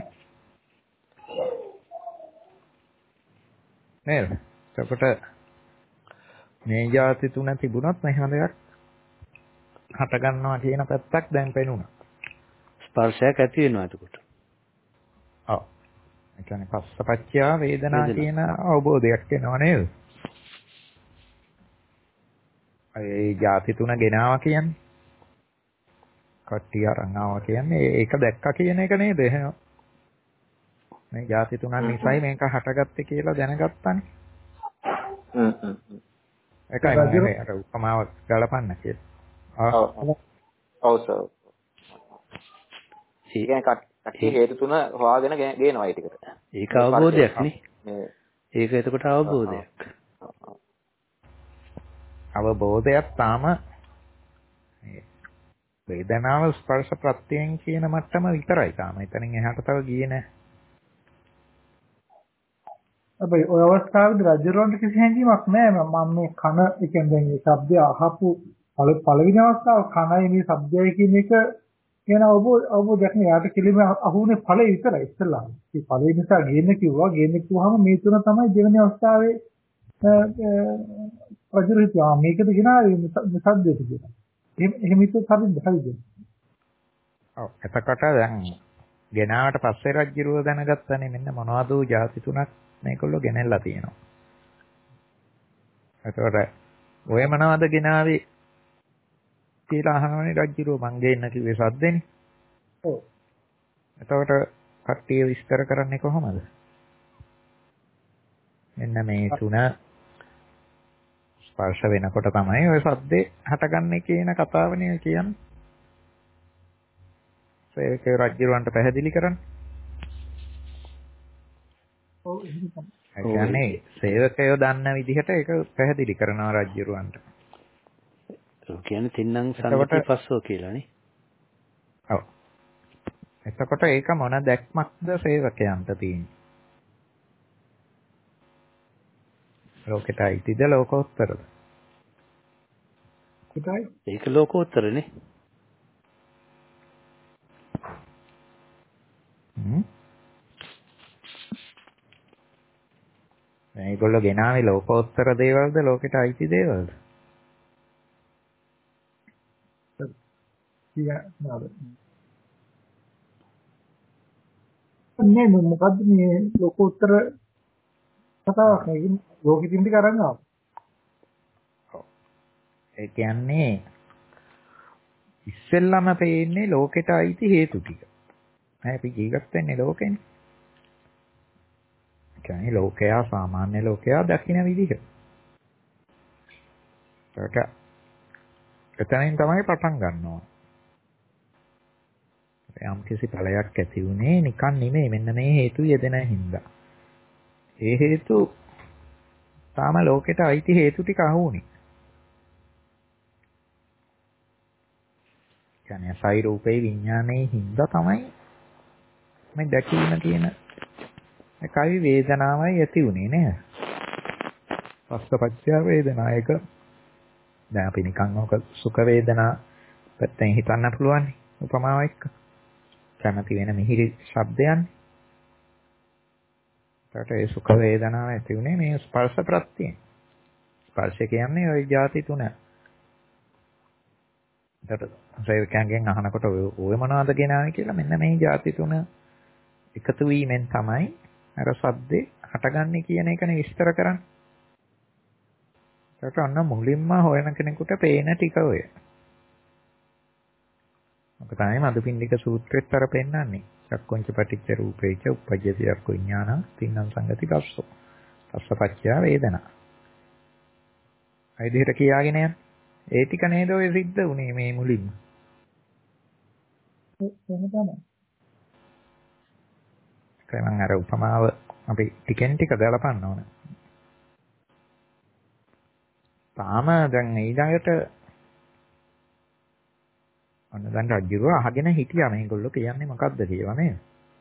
නේද? එතකොට මේ ಜಾති 3 තිබුණොත් මෙහෙම දෙයක් හට ගන්නවා කියන පැත්තක් දැන් පෙනුණා. ස්පර්ශයක් ඇති වෙනවා එතකොට. ඔව්. ඒ කියන්නේ පස්සපච්චය වේදනා කියන අවබෝධයක් එනවා නේද? ඒ ಜಾති 3 ගෙනාවා කියන්නේ. කට්ටිය අරන් ආවා කියන්නේ ඒක දැක්කා කියන එක නේද? එහෙනම් මේ ಜಾති 3ක් නිසායි මේක හටගත්තේ කියලා දැනගත්තානේ. ඒකයි මම අර උපමාවක් ගලපන්න කියලා. ඔව් සර්. ඒ කට්ටිය හේතු තුන හොයාගෙන ගේනවා ඒ ටිකට. ඒක අවබෝධයක් නේ. ඒක එතකොට අවබෝධයක්. අවබෝධයක් තාම වේදනාව ස්පර්ශ ප්‍රත්‍යයෙන් කියන මට්ටම විතරයි තාම. එතනින් එහාට තව ගියේ නැහැ. අපි ඔය අවස්ථාවේදී රජුරවන්ට කිසි හැඟීමක් නැහැ. මම මේ කන ඒ කියන්නේ මේ ශබ්දය අහපු පළවෙනි අවස්ථාව කනයි මේ ශබ්දයයි කියන එක කියන අවබෝධයක් නේ. යාට කෙලිම අහුනේ ඵලෙ විතරයි ඉස්සෙල්ලා. මේ ඵලෙ නිසා ගේන්න කිව්වහම මේ තුන තමයි දෙවෙනි අවස්ථාවේ රජුරිත මේකද ගෙනාවේ මේ ශබ්දයට කියලා. එහෙම හිතුවත් හරිද? ඔව් එතකොට දැන් ගෙනාවට පස්සේ රජුරුව දැනගත්තනේ මෙන්න මොනවද ಜಾති 3ක් මේගොල්ලෝ ගෙනල්ලා තියෙනවා. එතකොට ඔය මොනවද ගෙනාවේ කියලා අහනවනේ රජුරුව මං ගේන්න කිව්වේ සද්දෙනේ. ඔව්. එතකොට කට්ටිය විස්තර කරන්නේ කොහොමද? මෙන්න මේ තුන ස්පර්ශ වෙනකොට තමයි ඔය සද්දේ හටගන්නේ කියන කතාවනේ කියන්නේ. ඒක රජුරවන්ට පැහැදිලි කරන්න. ඔව් ඒ කියන්නේ සේවකයෝ දන්න විදිහට ඒක පැහැදිලි කරනවා රජුරවන්ට. ඒ කියන්නේ තින්නම් සම්පති පස්සෝ කියලානේ. ඔව්. එතකොට ඒක මොන දැක්මක්ද සේවකයන්ට තියෙන්නේ? ලෝකෙට අයිතිද ලෝකෝත්තරද? ඒක ලෝකෝත්තරනේ. මේගොල්ලෝ ගෙනාවේ ලෝකෝත්තර දේවල්ද ලෝකෙට අයිති දේවල්ද? නේ මොකද්ද මේ ලෝකෝත්තර කතාවක් නේ ලෝකෙ තින්දි කරන් ආව. ඒ කියන්නේ ඉස්සෙල්ලාම පේන්නේ ලෝකෙට අයිති හේතු ටික. අපි ජීවත් වෙන්නේ ලෝකෙනේ. කියන්නේ ලෝකයා සාමාන්‍ය ලෝකයා දකින්න විදිහ. ඒක එතනින් තමයි පටන් ගන්නවා. යම් කිසි ඵලයක් ඇති උනේ නිකන් නෙමෙයි මෙන්න මේ හේතු යෙදෙන හින්දා. ඒ හේතු තාම ලෝකෙට අයිති හේතු ටික අහුුනේ. කියන්නේ සයි රූපේ විඥානයේ හින්දා තමයි මේ දැකීම කියන එකයි වේදනාවයි ඇති උනේ නේද? පස්සපච්චය වේදනා එක දැන් අපි නිකන් ඔක සුඛ වේදනා පැත්තෙන් හිතන්න පුළුවන් උපමාව එක්ක. කැමති වෙන මිහිරි ශබ්දයන්. ඒකට ඒ සුඛ වේදනාව ඇති උනේ මේ ස්පර්ශ ප්‍රත්‍යයෙන්. ස්පර්ශ කියන්නේ ওই ಜಾති තුන. ඒකට සේවකයන්ගෙන් අහනකොට ඔය මොනවද ගෙනාවේ කියලා මෙන්න මේ ಜಾති තුන එකතු වීමෙන් තමයි අර සද්දේ හටගන්නේ කියන එකනේ විස්තර කරන්නේ. ඒකට අන්න මුලින්ම හොයන කෙනෙකුට පේන ටික ඔය. මොකද තමයි මදුපිණ්ඩික සූත්‍රෙත් අර පෙන්නන්නේ. චක්කොංච පටිච්ච රූපේච උපජ්ජති අක්ඛ විඥානං තින්නම් සංගති පස්සෝ. පස්සපච්චය වේදනා. ඒ විදිහට කියාගෙන යන්න. ඒ ටික නේද ඔය සිද්ධ උනේ මේ මුලින්ම. එහෙම තමයි. ඒකයි මම අර උපමාව අපි ටිකෙන් ටික ගලපන්න ඕන. තාම දැන් ඊළඟට අන්න දැන් රජුව අහගෙන හිටියා මේගොල්ලෝ කියන්නේ මොකද්ද කියලා නේද?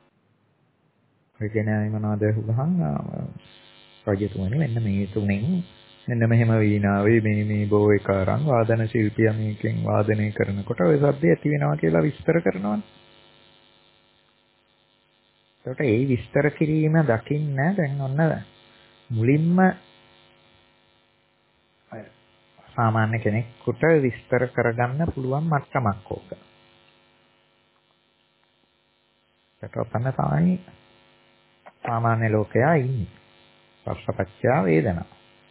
ඒ කියන්නේ මොනවද හුලහන් රජතුමනි මෙන්න මේ තුනෙන් මෙන්න මෙහෙම වීණාවේ මේ බෝ එක අරන් වාදන ශිල්පියා මේකෙන් වාදනය කරනකොට ඔය શબ્දය ඇති වෙනවා කියලා විස්තර කරනවානේ. ඒකට ඒ විස්තර කිරීම දකින්න දැන් ඔන්න මුලින්ම සාමාන්‍ය කෙනෙකුට විස්තර කරගන්න පුළුවන් මට්ටමක් ඕක. ඒක ඔතන තමයි සාමාන්‍ය ලෝකයා ඉන්නේ. පස්සපච්චය වේදනා.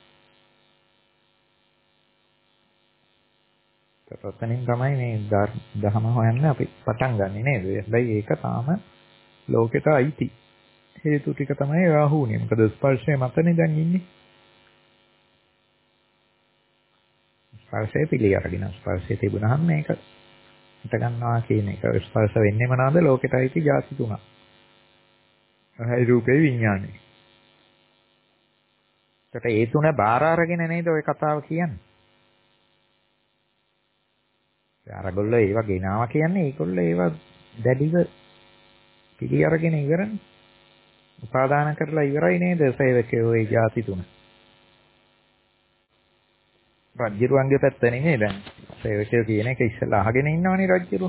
ඒක ඔතනින් තමයි මේ ධර්ම හොයන්න අපි පටන් ගන්නෙ නේද? හැබැයි ඒක තාම ලෝකෙට අයිති. හේතු ටික තමයි රාහුනේ. මොකද ස්පර්ශය මතනේ දැන් ඉන්නේ. ස්පර්ශය පිළි අරගෙන ස්පර්ශය තිබුණාම මේක හිත ගන්නවා කියන එක ස්පර්ශ වෙන්නේ මොනවාද? ලෝකෙට අයිති ಜಾති තුනක්. ඇයි රූපේ විඥානේ. ඒකට ඒ තුන බාර අරගෙන නේද ඔය කතාව කියන්නේ. අරගොල්ලෝ ඒව ගෙනාවා කියන්නේ ඒගොල්ලෝ ඒව දැඩිව පිළි අරගෙන ඉවරනේ. උපාදාන කරලා ඉවරයි නේද සේවකයෝ ඒ ಜಾති තුන. රජ්ජුරුවන්ගේ පැත්ත නෙමෙයි දැන්. සේවකයෝ කියන එක ඉස්සෙල්ලා අහගෙන ඉන්නවනේ රජ්ජුරුව.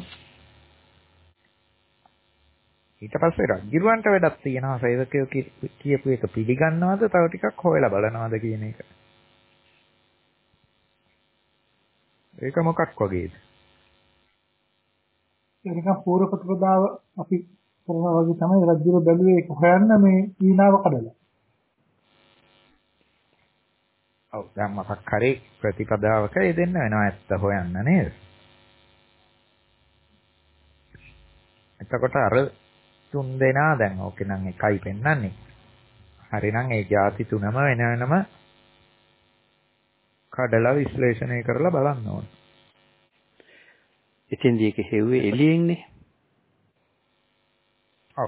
ඊට පස්සේ රජ්ජුරුවන්ට වැඩක් තියෙනවා සේවකයෝ කියපු එක පිළිගන්නවද තව ටිකක් හොයලා බලනවද කියන එක. ඒක මොකක් වගේද? ඒක පූර්ව ප්‍රතිපදාව අපි කරනවා වගේ තමයි රජුර බැලුවේ ඒක හොයන්න මේ වීණාව කඩලා. ඔව් දැන් මොකක් හරි ප්‍රතිපදාවක යෙදෙන්න වෙනවා ඇත්ත හොයන්න නේද? එතකොට අර තුන් දෙනා දැන් ඕකේ නම් එකයි පෙන්වන්නේ. හරිනම් ඒ ಜಾති තුනම වෙන වෙනම කඩලා විශ්ලේෂණය කරලා බලන්න ඕන. ඉතින්දී ඒක හෙව්වේ එළියෙන්නේ. ඔව්.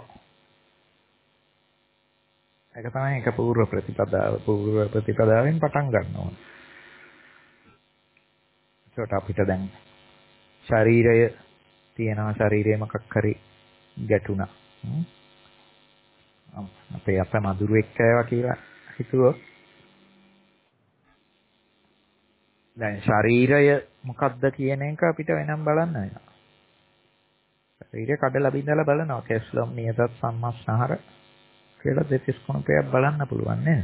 ඒක තමයි ඒක පූර්ව ප්‍රතිපදාවෙන් පටන් ගන්න ඕන. ඒකට අපිට දැන් ශරීරය තියෙනවා ශරීරයේ මොකක් හරි ගැටුණා. අපේ අප මදුරුවෙක් කෑවා කියලා හිතුවොත් දැන් ශරීරය මොකක්ද කියන එක අපිට වෙනම් බලන්න වෙනවා. ශරීරය කඩලා බිඳලා බලනවා කැස්ලම් නියතත් සම්මස්නහර කියලා දෙතිස් කුණපයක් බලන්න පුළුවන් නේද?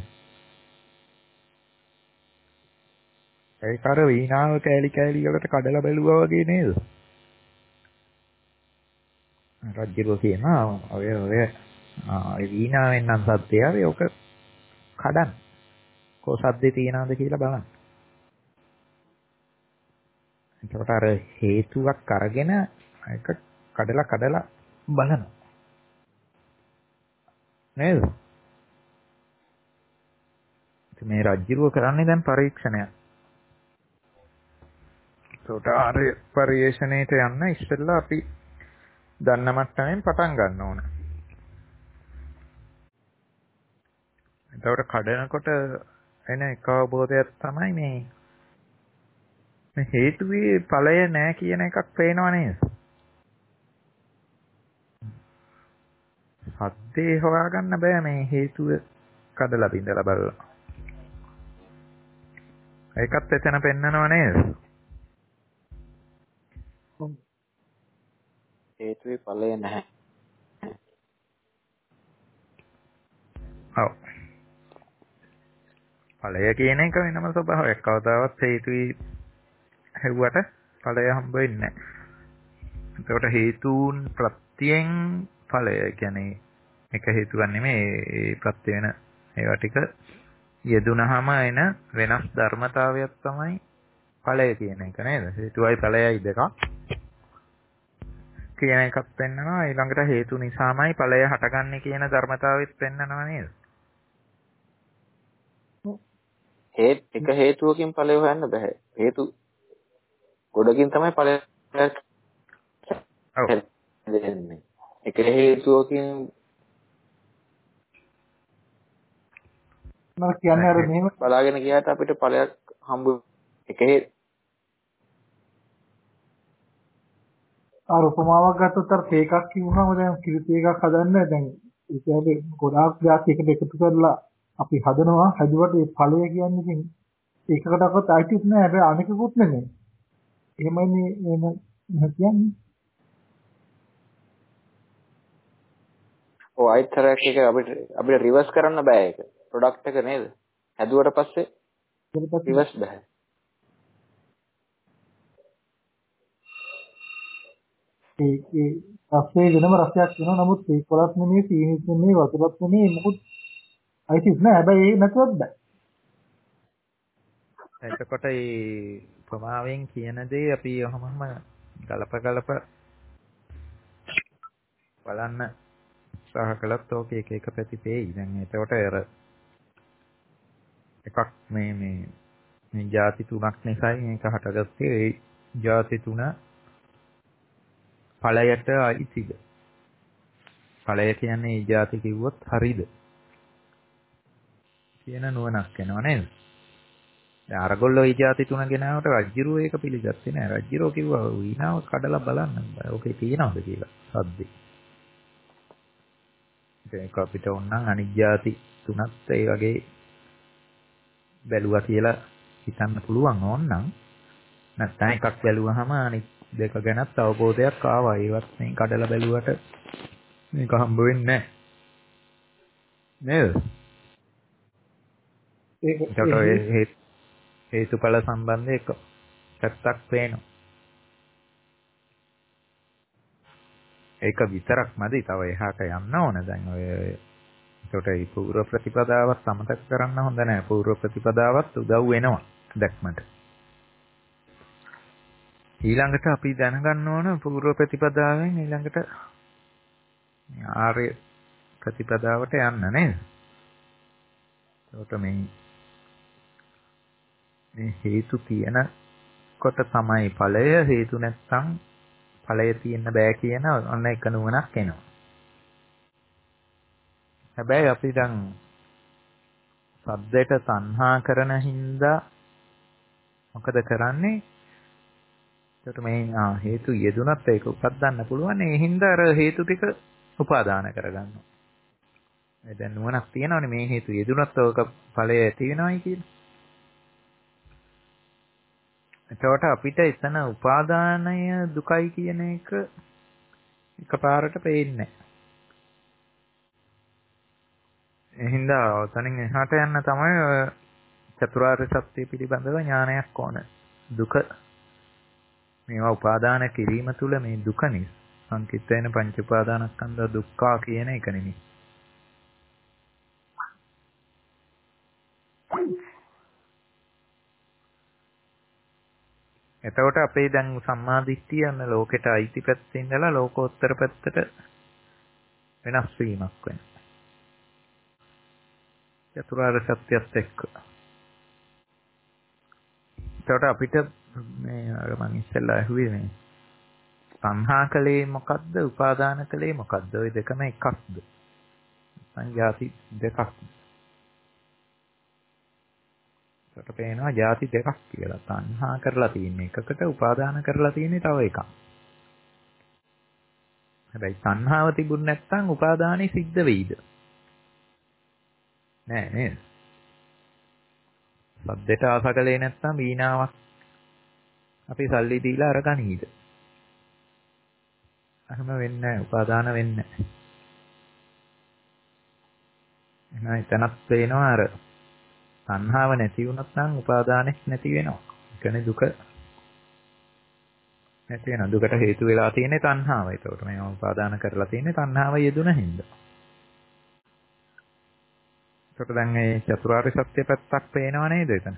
ඒක අර වීණාව කෑලි කෑලි වලට කඩලා බැලුවා වගේ නේද? රජ්ජුරුව කියනවා ඔය වීණාවෙන් නම් සද්දය ආවේ ඔක කඩන්න. කො සද්දේ තියනවද කියලා බලන්න. එතකොට අර හේතුවක් අරගෙන ඒක කඩලා බලනවා. නේද? මේ රජ්ජුරුව කරන්නේ දැන් පරීක්ෂණයක්. ඒකට අර පරිේශණයට යන්න ඉස්සෙල්ලා අපි දන්න මට්ටමින් පටන් ගන්න ඕන. එතකොට කඩනකොට එන එක අවබෝධයක් තමයි මේ හේතුවේ ඵලය නැහැ කියන එකක් පේනව නේද? සත්‍යේ හොයාගන්න බෑ මේ හේතුව කඩලා බිඳලා බලලා. ඒකත් එතන පෙන්නනව නේද? හේතුවේ ඵලය නැහැ. ඔව්. ඵලය කියන එක වෙනම ස්වභාවයක්. කවදාවත් හේතුයි හැවුවට ඵලය හම්බ වෙන්නේ නැහැ. ඒකට හේතුන් ප්‍රත්‍යයෙන් ඵලය කියන්නේ එක හේතුවක් නෙමෙයි ඒ ප්‍රත්‍ය වෙන ඒවා ටික යෙදුනහම එන වෙනස් ධර්මතාවයක් තමයි ඵලය කියන එක නේද? හේතුවයි ඵලයයි දෙකක් කියන එකක් පෙන්නනවා. ඊළඟට හේතු නිසාමයි ඵලය හටගන්නේ කියන ධර්මතාවෙත් පෙන්නනවා නේද? එක හේතුවකින් ඵලය හොයන්න බෑ. හේතු ගොඩකින් තමයි ඵලය ඔව්. දෙන්නේ. එක හේතුවකින් මම කියන්නේ අර මෙහෙම බලාගෙන ගියාට අපිට ඵලයක් හම්බ එක අර උපමාවක් ගත්තොත් අර තේකක් කිව්වම දැන් කිරි තේකක් හදන්න දැන් ඒ කියන්නේ ගොඩාක් දාස් එකට එකතු කරලා අපි හදනවා හදුවට ඒ ඵලය කියන්නේ ඉතින් එකකටවත් අයිතිත් නෑ හැබැයි අනිකකුත් නෙමෙයි. එහෙමනේ එහෙම කියන්නේ. ඔව් අයිතරයක් එක අපිට රිවර්ස් කරන්න බෑ ඒක. ප්‍රොඩක්ට් එක නේද? හැදුවට පස්සේ ඊට පස්සේ රිවර්ස් බෑ. ඒ රසයේ වෙනම රසයක් වෙනවා. නමුත් ඒ කොලත් නෙමෙයි සීනිත් නෙමෙයි වතුරත් නෙමෙයි මොකුත් අයිතිත් නෑ. හැබැයි ඒ නැතුවත් බෑ. එතකොට මේ ප්‍රමාවෙන් කියන දේ අපි ඔහොමම ගලප බලන්න උත්සාහ කළොත් ඕක එක පැති පෙයි. දැන් එතකොට අර එකක් මේ ಜಾති තුනක් නිසායි මේක හටගත්තේ. ඒ ಜಾති තුන ඵලයට අයිතිද? ඵලය කියන්නේ ඒ ಜಾති කිව්වොත් හරිද? කියන නුවණක් එනවා නේද? දැන් අරගොල්ලෝ ඒ ಜಾති තුන ගෙනාවට රජ්ජිරුව ඒක පිළිගත්තේ නෑ. රජ්ජිරුව කිව්වා වීණාව කඩලා බලන්න. ඕකේ තියනවද කියලා සද්දේ. ඒක අපිට ඕනනම් අනිත් ಜಾති තුනත් ඒ වගේ බැලුවා කියලා හිතන්න පුළුවන් ඕනනම්. නැත්නම් එකක් බැලුවහම අනිත් දෙක ගැනත් අවබෝධයක් ආවා. ඒවත් මේ කඩලා බැලුවට මේක හම්බ වෙන්නේ නැහැ. නේද? ඒක හේතුඵල සම්බන්ධ එක පැත්තක් පේනවා. ඒක විතරක් මදි. තව එහාට යන්න ඕන. දැන් ඔය ඒකට ඒ පූර්ව ප්‍රතිපදාවත් සමතක කරන්න හොඳ නැහැ. පූර්ව ප්‍රතිපදාවත් උදව් වෙනවා දැක්මට. ඊළඟට අපි දැනගන්න ඕන පූර්ව ප්‍රතිපදාවෙන් ඊළඟට ආර්ය ප්‍රතිපදාවට යන්න නේද? ඒකට මේ හේතු තියෙන කොට තමයි ඵලය. හේතු නැත්නම් ඵලය තියෙන්න බෑ කියන ඔන්න එක නුවණක් එනවා. හැබැයි අපි දැන් සද්දයට තණ්හා කරන හින්දා මොකද කරන්නේ? ඒකට මේ හේතු යෙදුනත් ඒක උපදින්න පුළුවන්. ඒ හින්දා අර හේතු ටික උපාදාන කරගන්නවා. ඒ දැන් නුවණක් තියෙනවනේ මේ හේතු යෙදුනත් ඔක ඵලය ඇති වෙනවයි කියලා. එතකොට අපිට එතන උපාදානය දුකයි කියන එක එකපාරට පේන්නේ නැහැ. ඒ හින්දා ඔතනින් එහාට යන්න තමයි චතුරාර්ය සත්‍ය පිළිබඳව ඥානයක් ඕන. දුක මේවා උපාදාන කිරීම තුළ මේ දුක සංකිට වෙන පංච උපාදානස්කන්ධ දුක්ඛා කියන එක නෙමෙයි. එතකොට අපේ දැන් සම්මාදිට්ඨිය යන ලෝකෙට අයිති පැත්තේ ඉඳලා ලෝකෝත්තර පැත්තට වෙනස් වීමක් වෙනවා. චතුරාර්ය සත්‍යයත් එක්ක. එතකොට අපිට මේ අර මම ඉස්සෙල්ලා අහුවේ මේ සංහා කලේ මොකද්ද? උපාදාන කලේ මොකද්ද? ওই දෙකම එකක්ද? සංජාති දෙකක්. ඒකට පේනවා ಜಾති දෙකක් කියලා. තණ්හා කරලා තියෙන එකකට උපාදාන කරලා තියෙන තව එකක්. හැබැයි තණ්හාව තිබුණ නැත්නම් උපාදානෙ සිද්ධ වෙයිද? නෑ නේද? සද්දට ආසකලේ නැත්නම් වීණාවක් අපි සල්ලි දීලා අරගනීද? එහෙම වෙන්නේ නෑ. උපාදාන වෙන්නේ නෑ. එතනත් පේනවා අර තණ්හාව නැති වුණොත් නම් උපාදානෙත් නැති වෙනවා. ඒ කියන්නේ දුක නැති වෙනවා. දුකට හේතු වෙලා තියෙන්නේ තණ්හාව. ඒකට මේ උපාදාන කරලා තියෙන්නේ තණ්හාව යෙදුන හින්දා. ඒකට දැන් මේ චතුරාර්ය සත්‍ය පැත්තක් පේනව නේද එතන?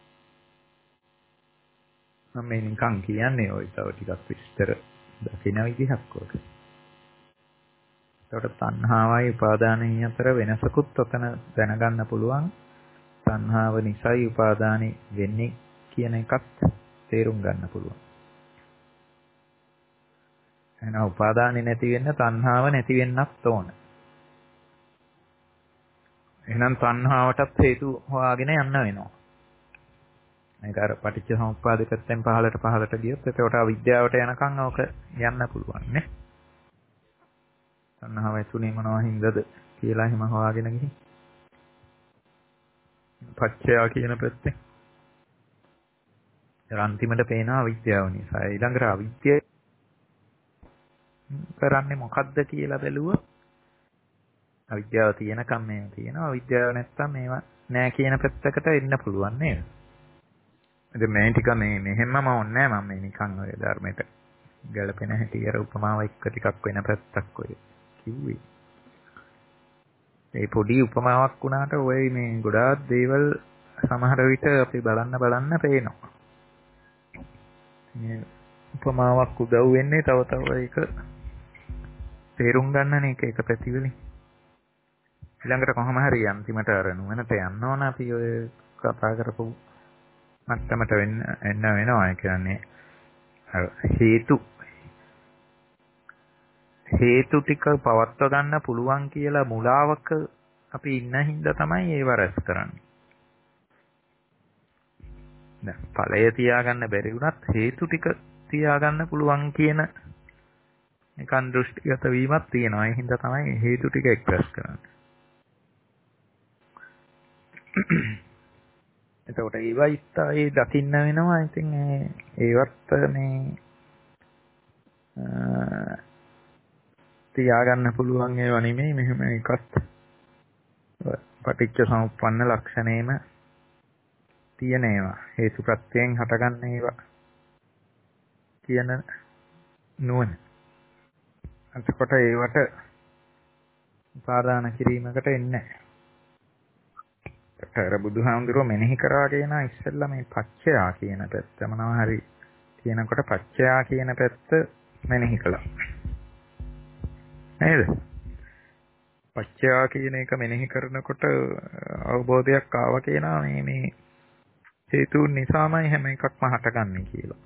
මම මේ නිකන් කියන්නේ ඔය තව ටිකක් විස්තර දකින විදිහක් ඔක. ඒකට තණ්හාවයි උපාදානයි අතර වෙනසකුත් ඔතන දැනගන්න පුළුවන්. තණ්හාව නිසායි උපාදානෙ වෙන්නේ කියන එකත් තේරුම් ගන්න පුළුවන්. එහෙනම් උපාදානෙ නැති වෙන්න තණ්හාව නැති වෙන්නත් ඕන. එහෙනම් තණ්හාවටත් හේතු හොයාගෙන යන්න වෙනවා. මේක අර පටිච්චසමුප්පාද පැත්තෙන් පහළට ගියොත් එතකොට අවිද්‍යාවට යනකම් ඕක යන්න පුළුවන් නේ. තණ්හාව ඇතුලේ මොනවා හින්දාද කියලා එහෙම හොයාගෙන ගිහින් පච්චයා කියන පැත්තෙන් අන්තිමට පේන අවිද්‍යාව නිසා. ඊළඟට අවිද්‍යාව කරන්නේ මොකද්ද කියලා බැලුවොත් අවිද්‍යාව තියෙනකම් මේවා තියෙනවා. අවිද්‍යාව නැත්තම් මේවා නෑ කියන පැත්තකට එන්න පුළුවන් නේද? ඉතින් මේ ටික මෙහෙමම ඕනේ නෑ. මම මේ නිකන් ඔය ධර්මයට ගැලපෙන හැටි අර උපමාව එක්ක ටිකක් වෙන පැත්තක් ඔය කිව්වේ. ඒ පොඩි උපමාවක් වුණාට ඔය මේ ගොඩාක් දේවල් සමහර විට අපි බලන්න පේනවා. මේ උපමාවක් උදව් වෙන්නේ තව ඒක තේරුම් ගන්න එක පැතිවලින්. ඊළඟට කොහොම හරි අන්තිමට අර නුවණට යන්න ඕන අපි ඔය කතා කරපු මට්ටමට එන්න වෙනවා. ඒ කියන්නේ හේතු ටික පවත්ව ගන්න පුළුවන් කියලා මුලාවක අපි ඉන්න හින්දා තමයි ඒව රැස් කරන්නේ. දැන් ඵලය තියාගන්න බැරි වුණත් හේතු ටික තියාගන්න පුළුවන් කියන නිකන් දෘෂ්ටිගත වීමක් තියෙනවා. ඒ හින්දා තමයි හේතු ටික එක්ස්ප්‍රෙස් කරන්නේ. එතකොට ඒවයි දකින්න වෙනවා. ඉතින් ඒවත් මේ තියාගන්න පුළුවන් ඒවා නෙමෙයි. මෙහෙම එකත් පටිච්ච සමුප්පන්න ලක්ෂණේම තියෙන ඒවා. හේතු ප්‍රත්‍යයෙන් හටගන්න ඒවා කියන නුවණ. එතකොට ඒවට උපාදාන කිරීමකට එන්නේ නැහැ. අර බුදුහාමුදුරුවෝ මෙනෙහි කරා කියන ඉස්සෙල්ලා මේ පච්චයා කියන පැත්ත මොනවා හරි කියනකොට පච්චයා කියන පැත්ත මෙනෙහි කළා. නේද? පච්චයා කියන එක මෙනෙහි කරනකොට අවබෝධයක් ආවා කියනවා මේ හේතුන් නිසාමයි හැම එකක්ම හටගන්නේ කියලා.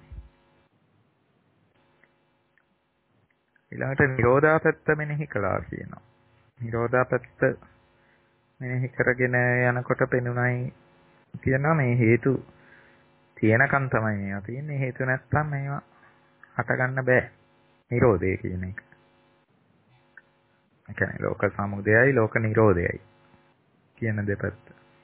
ඊළඟට නිරෝධා පැත්ත මෙනෙහි කළා කියනවා. නිරෝධා පැත්ත මෙනෙහි කරගෙන යනකොට පෙනුනයි කියනවා මේ හේතු තියෙනකන් තමයි මේවා තියෙන්නේ. හේතු නැත්තම් මේවා හටගන්න බෑ. නිරෝධය කියන එක. ඒ කියන්නේ ලෝක සමුදයයි ලෝක නිරෝධයයි කියන දෙපැත්ත.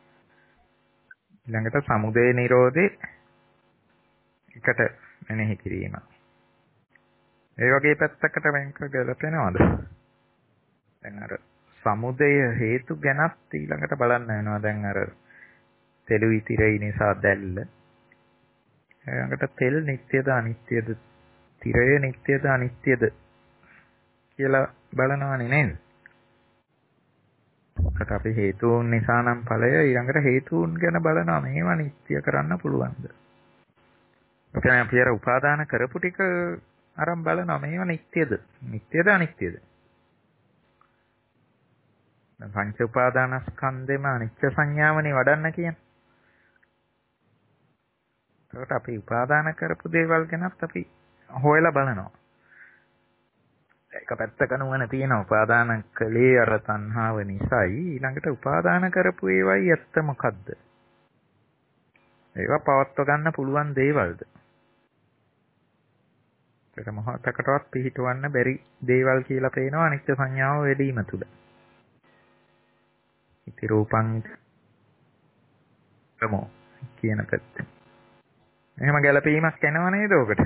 ඊළඟට සමුදය නිරෝධේ එකට මෙනෙහි කිරීම. ඒ වගේ පැත්තකට වෙන්ක ගැලපෙනවද? දැන් අර සමුදය හේතු ගැනත් ඊළඟට බලන්න වෙනවා. දැන් අර තෙලුයි තිරයි නිසා දැල්ල. ඊළඟට තෙල් නිට්ටයද අනිත්‍යද? තිරය නිට්ටයද අනිත්‍යද කියලා බලනවානේ නේද? ඒකට අපි හේතුන් නිසා නම් ඵලය ඊළඟට හේතුන් ගැන බලනවා. මේවා නිට්ටය කරන්න පුළුවන්ද? ඒ කියන්නේ අපි අර උපාදාන කරපු ටික අරන් බලනවා. මේවා නිට්ටයද? නිට්ටයද අනිත්‍යද? පංච උපාදානස්කන්ධෙම අනිත්‍ය සංඥාවනේ වඩන්න කියන්නේ. ඒකට අපි උපාදාන කරපු දේවල් ගැනත් අපි හොයලා බලනවා. එක පැත්තක නුවණ තියෙන උපාදාන කලේ අර තණ්හාව නිසායි. ඊළඟට උපාදාන කරපු ඒවයි ඇත්ත මොකද්ද? ඒවා පවත්ව ගන්න පුළුවන් දේවල්ද? ඒක මොහොතකටවත් පිළිහිටවන්න බැරි දේවල් කියලා පේනවා අනිත්‍ය සංඥාව වැඩිම තුල. ඉති රූපං ප්‍රමෝ කියන පැත්ත. එහෙම ගැළපීමක් එනව නේද ඔකට?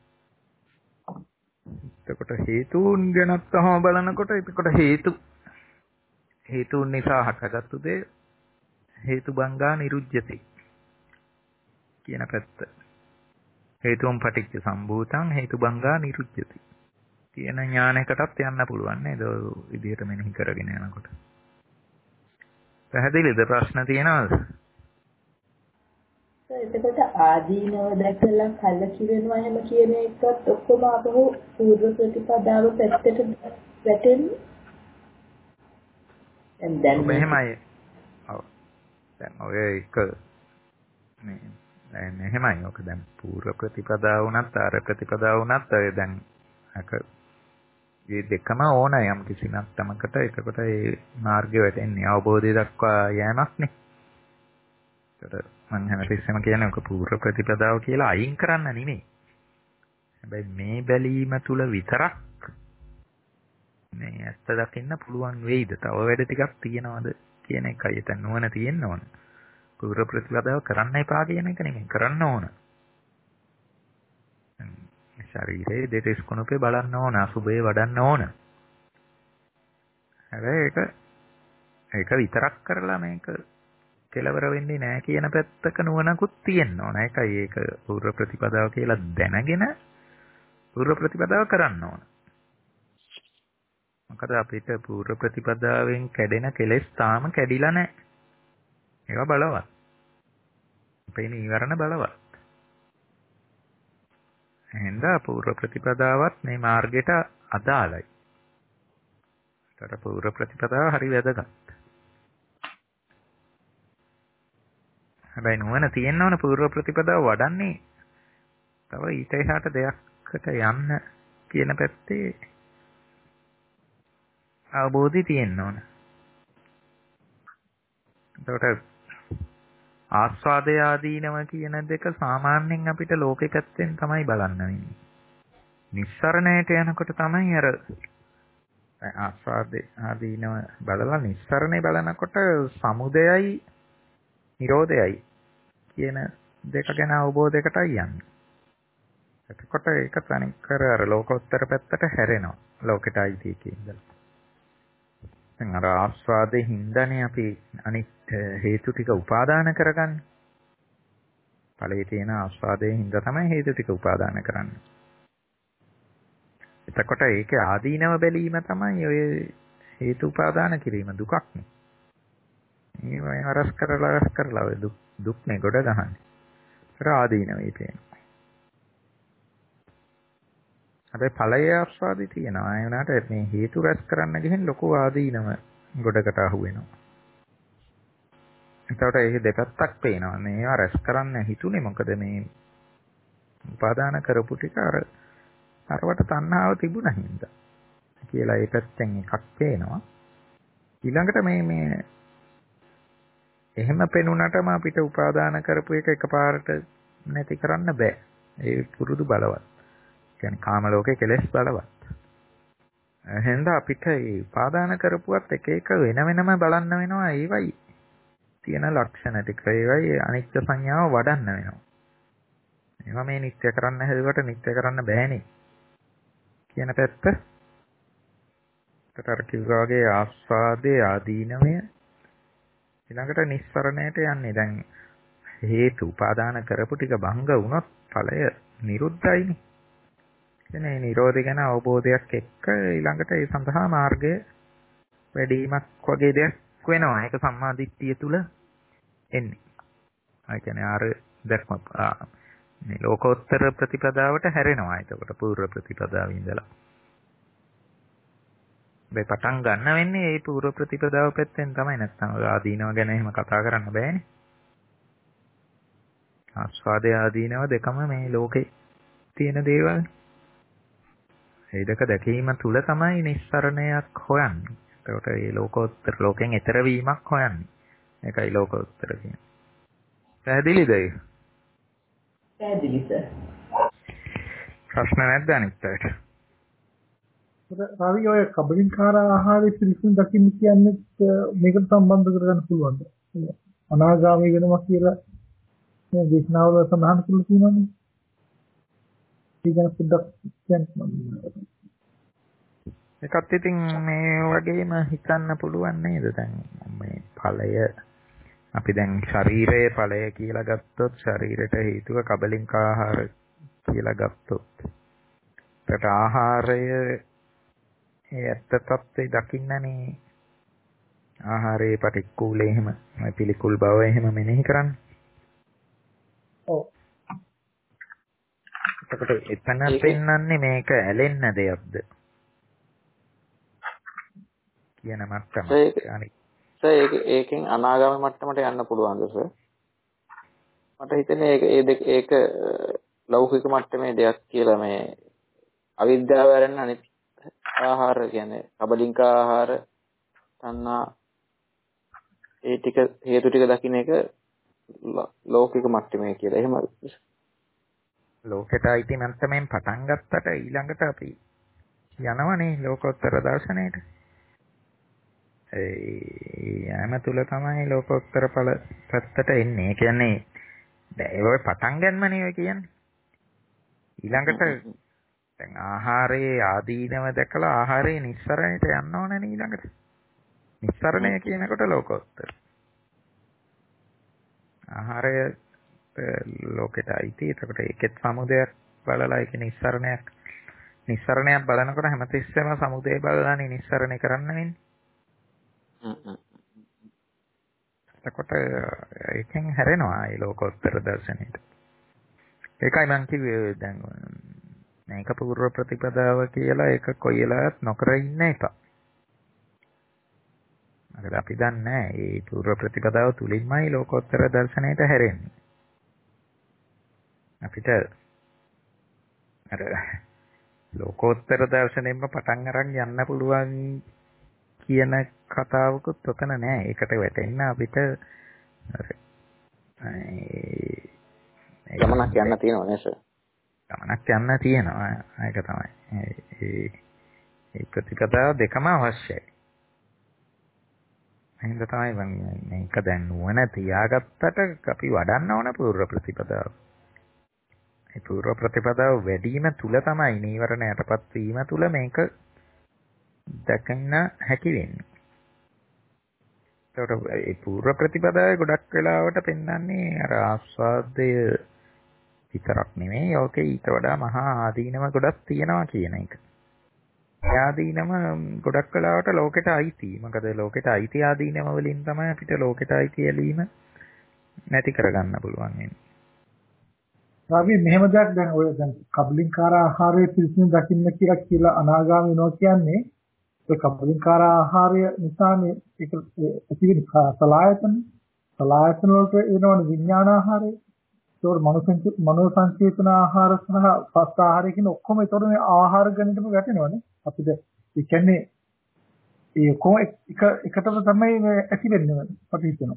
එතකොට හේතුන් ගැනත් තහම බලනකොට එතකොට හේතුන් නිසා හටගත්තු දේ හේතු බංගා නිරුජ්‍යති කියන පැත්ත. හේතුන් පටිච්ච සම්භූතං හේතු බංගා නිරුජ්‍යති කියන ඥානයකටත් යන්න පුළුවන් නේද? ඔය විදිහට මෙනෙහි කරගෙන යනකොට. පැහැදිලිද? ප්‍රශ්න තියෙනවද? එතකොට ආදීනව දැකලා කලකිරෙනවා එහෙම කියන එකත් ඔක්කොම අපහු පූර්ව ප්‍රතිපදාව පැත්තට වැටෙන්නේ. දැන් මෙහෙමයි. ඔව්. දැන් ඔය එක මේ දැන් එහෙමයි ඔක දැන් පූර්ව ප්‍රතිපදාව වුණත් ආර ප්‍රතිපදාව වුණත් ඔය දැන් අක මේ දෙකම ඕන යම් කිසි නැත්තමකට එතකොට ඒ මාර්ගය වැටෙන්නේ අවබෝධය දක්වා යෑමක්නේ. ඒතර මම හැමතිස්සෙම කියන්නේ ඔක පූර්ව ප්‍රතිපදාව කියලා අයින් කරන්න නෙමෙයි. හැබැයි මේ බැලීම තුල විතරක් මේ ඇත්ත දකින්න පුළුවන් වෙයිද? තව වැඩ ටිකක් තියනවද කියන එකයි එතන නුවණ තියෙන්න ඕන. පූර්ව ප්‍රතිපදාව කරන්න එපා කියන එක නෙමෙයි කරන්න ඕන. ශරීරයේ දෙතෙස් කුණුපේ බලන්න ඕන, අසුබේ වඩන්න ඕන. හැබැයි ඒක විතරක් කරලා මේක කෙලවර වෙන්නේ නැහැ කියන පැත්තක නුවණකුත් තියෙන්න ඕන. ඒකයි ඒක පූර්ව ප්‍රතිපදාව කියලා දැනගෙන පූර්ව ප්‍රතිපදාව කරන්න ඕන. මොකද අපිට පූර්ව ප්‍රතිපදාවෙන් කැඩෙන කෙලෙස් තාම කැඩිලා නැහැ. ඒවා බලවත්. අපේ නීවරණ බලවත්. එහෙනම් පූර්ව ප්‍රතිපදාවත් මේ මාර්ගයට අදාළයි. ඒකට පූර්ව ප්‍රතිපදාව හරි වැදගත්. හැබැයි නුවණ තියෙන්න ඕන පූර්ව ප්‍රතිපදාව වඩන්නේ තව ඊට එහාට දෙයක්කට යන්න කියන පැත්තේ අවබෝධය තියෙන්න ඕන. ඒකට ආස්වාදය ආදීනව කියන දෙක සාමාන්‍යයෙන් අපිට ලෝකෙ පැත්තෙන් තමයි බලන්න වෙන්නේ. නිස්සරණයට යනකොට තමයි අර ආස්වාදේ ආදීනව බලලා නිස්සරණේ බලනකොට සමුදයයි නිරෝධයයි කියන දෙක ගැන අවබෝධයකටයි යන්නේ. එතකොට ඒක තනිකර අර ලෝකෝත්තර පැත්තට හැරෙනවා. ලෝකෙට අයිති කියන දැන් අර ආස්වාදේ හින්දානේ අපි අනිත් හේතු ටික උපාදාන කරගන්නේ. ඵලයේ තියෙන ආස්වාදයේ හින්දා තමයි හේතු ටික උපාදාන කරන්නේ. එතකොට ඒකේ ආදීනව බැලීම තමයි ඔය හේතු උපාදාන කිරීම දුකක්නේ. මේ වරස් කරලා ඔය දුක්නේ ගොඩ ගහන්නේ. ඒතර ආදීනවේ තියෙනවා. හැබැයි ඵලයේ ආස්වාදේ තියෙනවා. ඒ වුණාට මේ හේතු රැස් කරන්න ගිහින් ලොකු ආදීනව ගොඩකට අහු වෙනවා. එතකොට ඒක දෙපැත්තක් පේනවා. මේවා රැස් කරන්න හිතුනේ මොකද මේ උපාදාන කරපු ටික අරවට තණ්හාව තිබුණා හින්දා කියලා ඒ පැත්තෙන් එකක් පේනවා. ඊළඟට මේ එහෙම පෙනුනටම අපිට උපාදාන කරපු එක එකපාරට නැති කරන්න බෑ. ඒ පුරුදු බලවත්. කියන්නේ කාම ලෝකේ කෙලෙස් බලවත්. එහෙනම් අපිට මේ උපාදාන කරපුවත් එක එක වෙන වෙනම බලන්න වෙනවා. ඒවයි තියෙන ලක්ෂණ ටික. ඒවයි අනිත්‍ය සංඥාව වඩන්න වෙනවා. ඒවා මේ නිත්‍ය කරන්න හැදුවට නිත්‍ය කරන්න බෑනේ. කියන පැත්ත. ඒතර කිව්වාගේ ආස්වාදේ ආදීනමය ඊළඟට නිස්සරණයට යන්නේ. දැන් හේතු උපාදාන කරපු ටික භංග වුණොත් ඵලය නිරුද්ධයිනේ. එනේ නිරෝධය ගැන අවබෝධයක් එක්ක ඊළඟට ඒ සඳහා මාර්ගය වැඩිමක් වගේ දෙයක් වෙනවා. ඒක සම්මාදිට්ඨිය තුල එන්නේ. ඒ කියන්නේ ආර දැක්ම මේ ලෝකෝත්තර ප්‍රතිපදාවට හැරෙනවා. ඒකට පූර්ව ප්‍රතිපදාවේ ඉඳලා මේ පටන් ගන්න වෙන්නේ මේ පූර්ව ප්‍රතිපදාව පැත්තෙන් තමයි. නැත්නම් ආදීනව ගැන එහෙම කතා කරන්න බෑනේ. ආස්වාදය ආදීනව දෙකම මේ ලෝකේ තියෙන දේවල්. ඒ දෙක දැකීම තුල තමයි නිස්සරණයක් හොයන්නේ. ඒකට මේ ලෝකෝත්තර ලෝකෙන් ඈතර වීමක් හොයන්නේ. ඒකයි ලෝකෝත්තර කියන්නේ. පැහැදිලිද ඒක? පැහැදිලි සර්. ප්‍රශ්න නැද්ද අනිත් අයට? රවි ඔය කබලින්කාර ආහාරයේ පිළිසින් දකින්න කියන්නේ මේකට සම්බන්ධ කරගන්න පුළුවන්ද? අනාගාමී වෙනවා කියලා මේ දේශනාවල සඳහන් කරලා තියෙනවානේ. ඒක ගැන පොඩ්ඩක් කියන්න. ඒකත් ඉතින් මේ වගේම හිතන්න පුළුවන් නේද? දැන් මේ ඵලය අපි දැන් ශරීරයේ ඵලය කියලා ගත්තොත් ශරීරයට හේතුව කබලින්ක ආහාර කියලා ගත්තොත් ඒකට ආහාරය ඒ ඇත්ත තත්ත්වය දකින්නනේ ආහාරයේ පටික්කුලේ එහෙම පිළිකුල් බව එහෙම මෙනෙහි කරන්නේ. ඔව්. එතකොට එතන පෙන්වන්නේ මේක ඇලෙන්න දෙයක්ද කියන මට්ටම. ඒකෙන් අනාගාමී මට්ටමට යන්න පුළුවන්ද සර්? මට හිතෙන්නේ ඒක ලෞකික මට්ටමේ දෙයක් කියලා මේ අවිද්‍යාව වරන්න අනිත් ආහාර කියන්නේ කබලින්ක ආහාර තණ්හා ඒ ටික හේතු ටික දකින්න එක ලෞකික මට්ටමේ කියලා. එහෙම ලෝකෙට අයිති මට්ටමින් පටන් ගත්තට ඊළඟට අපි යනවනේ ලෝකෝත්තර දර්ශනයට. යෑම තුල තමයි ලෝකෝත්තර ඵල පැත්තට එන්නේ. ඒ කියන්නේ දැන් ඔය පටන් ගන්නමනේ ඔය කියන්නේ. ඊළඟට දැන් ආහාරයේ ආදීනව දැකලා ආහාරයේ නිස්සරණයට යන්න ඕනනේ ඊළඟට. නිස්සරණය කියනකොට ලෝකෝත්තර. ආහාරය ලෝකෙට අයිති. එතකොට ඒකෙත් සමුදයක් බලලා ඒක නිස්සරණයක් බලනකොට හැමතිස්සෙම සමුදය බලලානේ නිස්සරණය කරන්න වෙන්නේ. එතකොට ඒකෙන් හැරෙනවා ඒ ලෝකෝත්තර දර්ශනයට. ඒකයි මම කිව්වේ දැන් මේක පූර්ව ප්‍රතිපදාව කියලා ඒක කොයිලාත් නොකර ඉන්න එපා. අර අපි දන්නේ මේ පූර්ව ප්‍රතිපදාව තුලින්මයි ලෝකෝත්තර දර්ශනයට හැරෙන්නේ. අපිට අර ලෝකෝත්තර දර්ශනයෙන්ම පටන් අරන් යන්න පුළුවන් කියන කතාවකුත් ඔතන නෑ. ඒකට වැටෙන්න අපිට ගමනක් යන්න තියෙනවා නේද සර්? ගමනක් යන්න තියෙනවා. ඒක තමයි. ඒ ප්‍රතිපදාව දෙකම අවශ්‍යයි. එහෙනම් තමයි මේක දැන් නුවණ තියාගත්තට අපි වඩන්න ඕන පූර්ව ප්‍රතිපදාව. ඒ පූර්ව ප්‍රතිපදාව වැඩිම තුල තමයි නීවරණ යටපත් වීම තුල මේක දැකන්න හැකි වෙන්නේ. ඒකට ඒ පූර්ව ප්‍රතිපදාවේ ගොඩක් වෙලාවට පෙන්වන්නේ අර ආස්වාදය විතරක් නෙමෙයි. ඕකේ ඊට වඩා මහා ආදීනම ගොඩක් තියෙනවා කියන එක. ඒ ආදීනම ගොඩක් වෙලාවට ලෝකෙට අයිති. මොකද ලෝකෙට අයිති ආදීනම වලින් තමයි අපිට ලෝකෙට අයිති ඇලීම නැති කරගන්න පුළුවන් වෙන්නේ. අපි මෙහෙම දෙයක් දැන් ඔය දැන් කබලින්කාර ආහාරයේ පිළිසින් දකින්න කියලා අනාගාමී වෙනවා කියන්නේ ඒ කබලින්කාර ආහාරය නිසානේ ඒක ඇතිවෙන සලායතන වලට එනවනේ විඥාන ආහාරය. ඒතකොට මනෝ සංචේතන ආහාර සහ පස්ස ආහාරය කියන ඔක්කොම ඒතකොට මේ ආහාර ගණිතම වැටෙනවනේ. අපිට ඒ කියන්නේ ඒ කොහොම එකටම තමයි ඇති වෙන්නේ අපිට හිතෙනවා.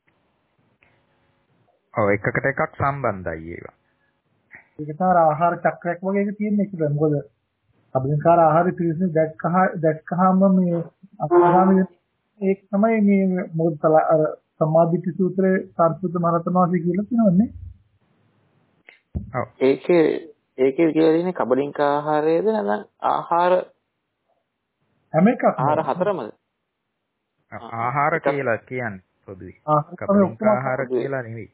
ඔව් එකකට එකක් සම්බන්ධයි ඒවා. ඒක තමයි ආහාර චක්‍රයක් වගේ එක තියෙන්නේ කියලා. මොකද කබලින්කාර ආහාර පිළිසින් දැක්කහම මේ අනාගාමී ඒක තමයි මේ මොකද අර සම්මාදිට්ඨි සූත්‍රයේ සාර්ථක මහරතනවාසී කියලා තියෙනවනේ. ඔව් ඒකේ කියලා තියෙන්නේ කබලින්ක ආහාරයේද නැත්නම් ආහාර හැම එකක්ම ආහාර හතරමද? ආහාර කියලා කියන්නේ පොදුයි. කබලින්ක ආහාර කියලා නෙවෙයි.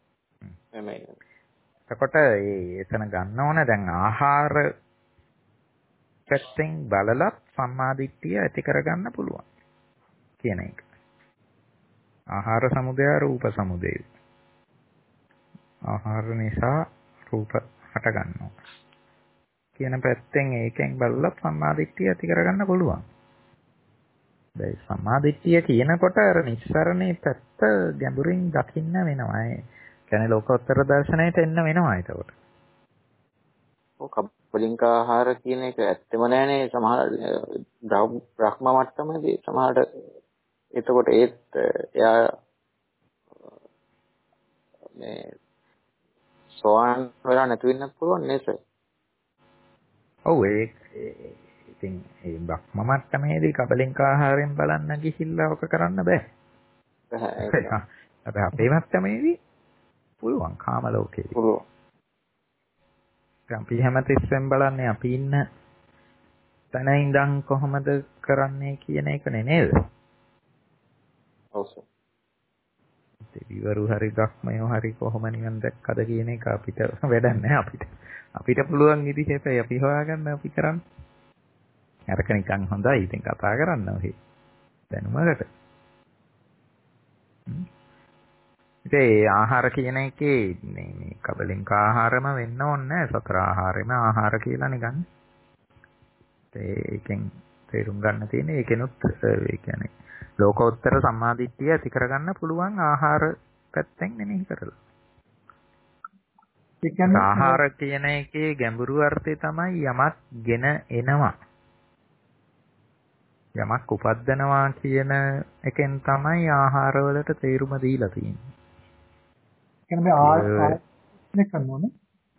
එතකොට එතන ගන්න ඕන දැන් ආහාර පැත්තෙන් බලලා සම්මාදිට්ඨිය ඇති කරගන්න පුළුවන් කියන එක. ආහාර සමුදය රූප සමුදය. ආහාර නිසා රූප හට ගන්නවා. කියන පැත්තෙන් ඒකෙන් බලලා සම්මාදිට්ඨිය ඇති කරගන්න පුළුවන්. දැන් සම්මාදිට්ඨිය කියනකොට අර නිස්සරණේ පැත්ත ගැඹුරින් දකින්න වෙනවා. ඒ කියන්නේ ලෝකෝත්තර දර්ශනයට එන්න වෙනවා ඒකට. ඔව් කබලින්ක ආහාර කියන එක ඇත්තම නෑනේ සමහර බ්‍රහ්ම මට්ටමේදී සමහරට එතකොට ඒත් එයා මේ සෝවාන් වෙලා නැති වෙන්නත් පුළුවන් නේද? ඔව් ඒ ඉතින් ඒ බ්‍රහ්ම මට්ටමේදී කබලින්ක ආහාරයෙන් බලන්න ගිහිල්ලා ඔක කරන්න බෑ. අපේ මට්ටමේදී පුළුවන් කාම ලෝකේ. පුළුවන්. අපි හැමතිස්සෙම බලන්නේ අපි ඉන්න තැන ඉඳන් කොහොමද කරන්නේ කියන එකනේ නේද? ඔව් සර්. දෙවිවරු හරි ධක්මයෝ හරි කොහොම නිවන් දැක්කද කියන එක අපිට වැඩක් නැහැ අපිට පුළුවන් විදිහට අපි හොයාගන්න අපි කරන්නේ. අරක නිකන් හොඳයි ඉතින් කතා කරන්න ඔහේ. දැනුමකට. ඒ ආහාර කියන එකේ මේ කබලින්ක ආහාරම වෙන්න ඕනේ නැහැ. සතර ආහාරෙම ආහාර කියලා නිකන්. ඒකෙන් තේරුම් ගන්න තියෙන්නේ ඒකෙනුත් ඒ කියන්නේ ලෝකෝත්තර සම්මාදිට්ඨිය ඇති කරගන්න පුළුවන් ආහාර පැත්තෙන් මෙනෙහි කරලා. ඒ කියන්නේ ආහාර කියන එකේ ගැඹුරු අර්ථය තමයි යමක් ගෙන එනවා. යමක් උපද්දනවා කියන එකෙන් තමයි ආහාර වලට තේරුම දීලා තියෙන්නේ. කියන්නේ මේ ආහාරනේ කරනෝනේ.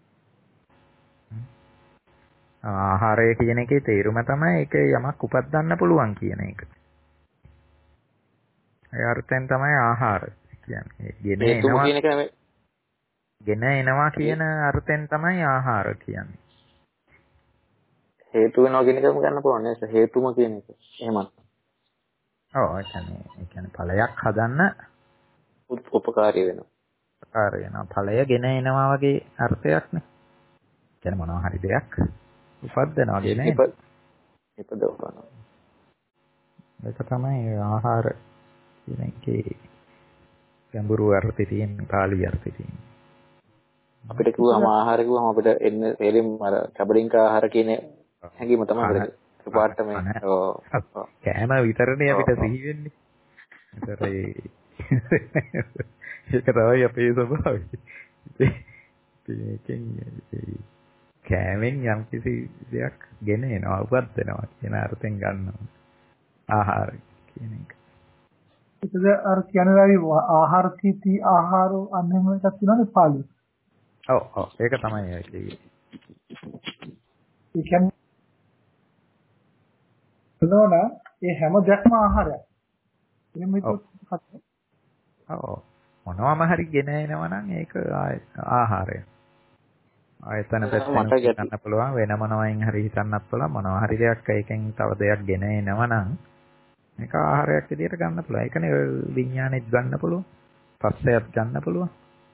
ආහාරය කියන එකේ තේරුම තමයි ඒක යමක් උපද්දන්න පුළුවන් කියන එක. ඒ අර්ථයෙන් තමයි ආහාර කියන්නේ. ගෙන එනවා කියන එක නෙමෙයි. ගෙන එනවා කියන අර්ථයෙන් තමයි ආහාර කියන්නේ. හේතු වෙනවා කියන එකම ගන්න පුළුවන් නේද? හේතුම කියන එක. එහෙමත්. ඔව් ඒ කියන්නේ ඵලයක් හදන්න උපකාරී වෙනවා. උපකාර වෙනවා. ඵලය ගෙන එනවා වගේ අර්ථයක් නේ. කියන්නේ මොනවා හරි දෙයක් උපද්දනවා ගෙන එන. ඉපදවනවා. ඒක තමයි ආහාර කියන එකේ ගැඹුරු අර්ථය තියෙන්නේ පාලි අර්ථය තියෙන්නේ. අපිට කිව්වම ආහාර කිව්වම අපිට එන්න තේරෙම අර කබඩින්ක ආහාර කියන හැඟීම තමයි අපිට පාට මේ කෑම විතරනේ අපිට සිහි වෙන්නේ. ඒක තමයි අපේ ස්වභාවය. ඒකෙන් කෑමෙන් යම් කිසි දෙයක් ගෙන එනවා උපද්දනවා කියන අර්ථයෙන් ගන්නවා ආහාර කියන එක. ඒකද අර කියන්නේ ආහාර තීති ආහාර අන්න එහෙම එකක් තියෙනවානේ පාළි. ඔව් ඒක තමයි ඒකේ. ඒ කියන්නේ නෝනා ඒ හැම දෙයක්ම ආහාරයක්. එහෙනම් මේක මොනවාම හරි ගෙන එනවා නම් ඒක ආහාරය. ආයතන පැත්තෙන් හිතන්න පුළුවන් වෙන මොනවායින් හරි හිතන්නත් පුළුවන් මොනවා හරි දෙයක් එකෙන් තව දෙයක් ගෙන එනවා නම් මේක ආහාරයක් විදිහට ගන්න පුළුවන්. ඒකනේ විඥානෙත් ගන්න පුළුවන්. පස්සයත් ගන්න පුළුවන්.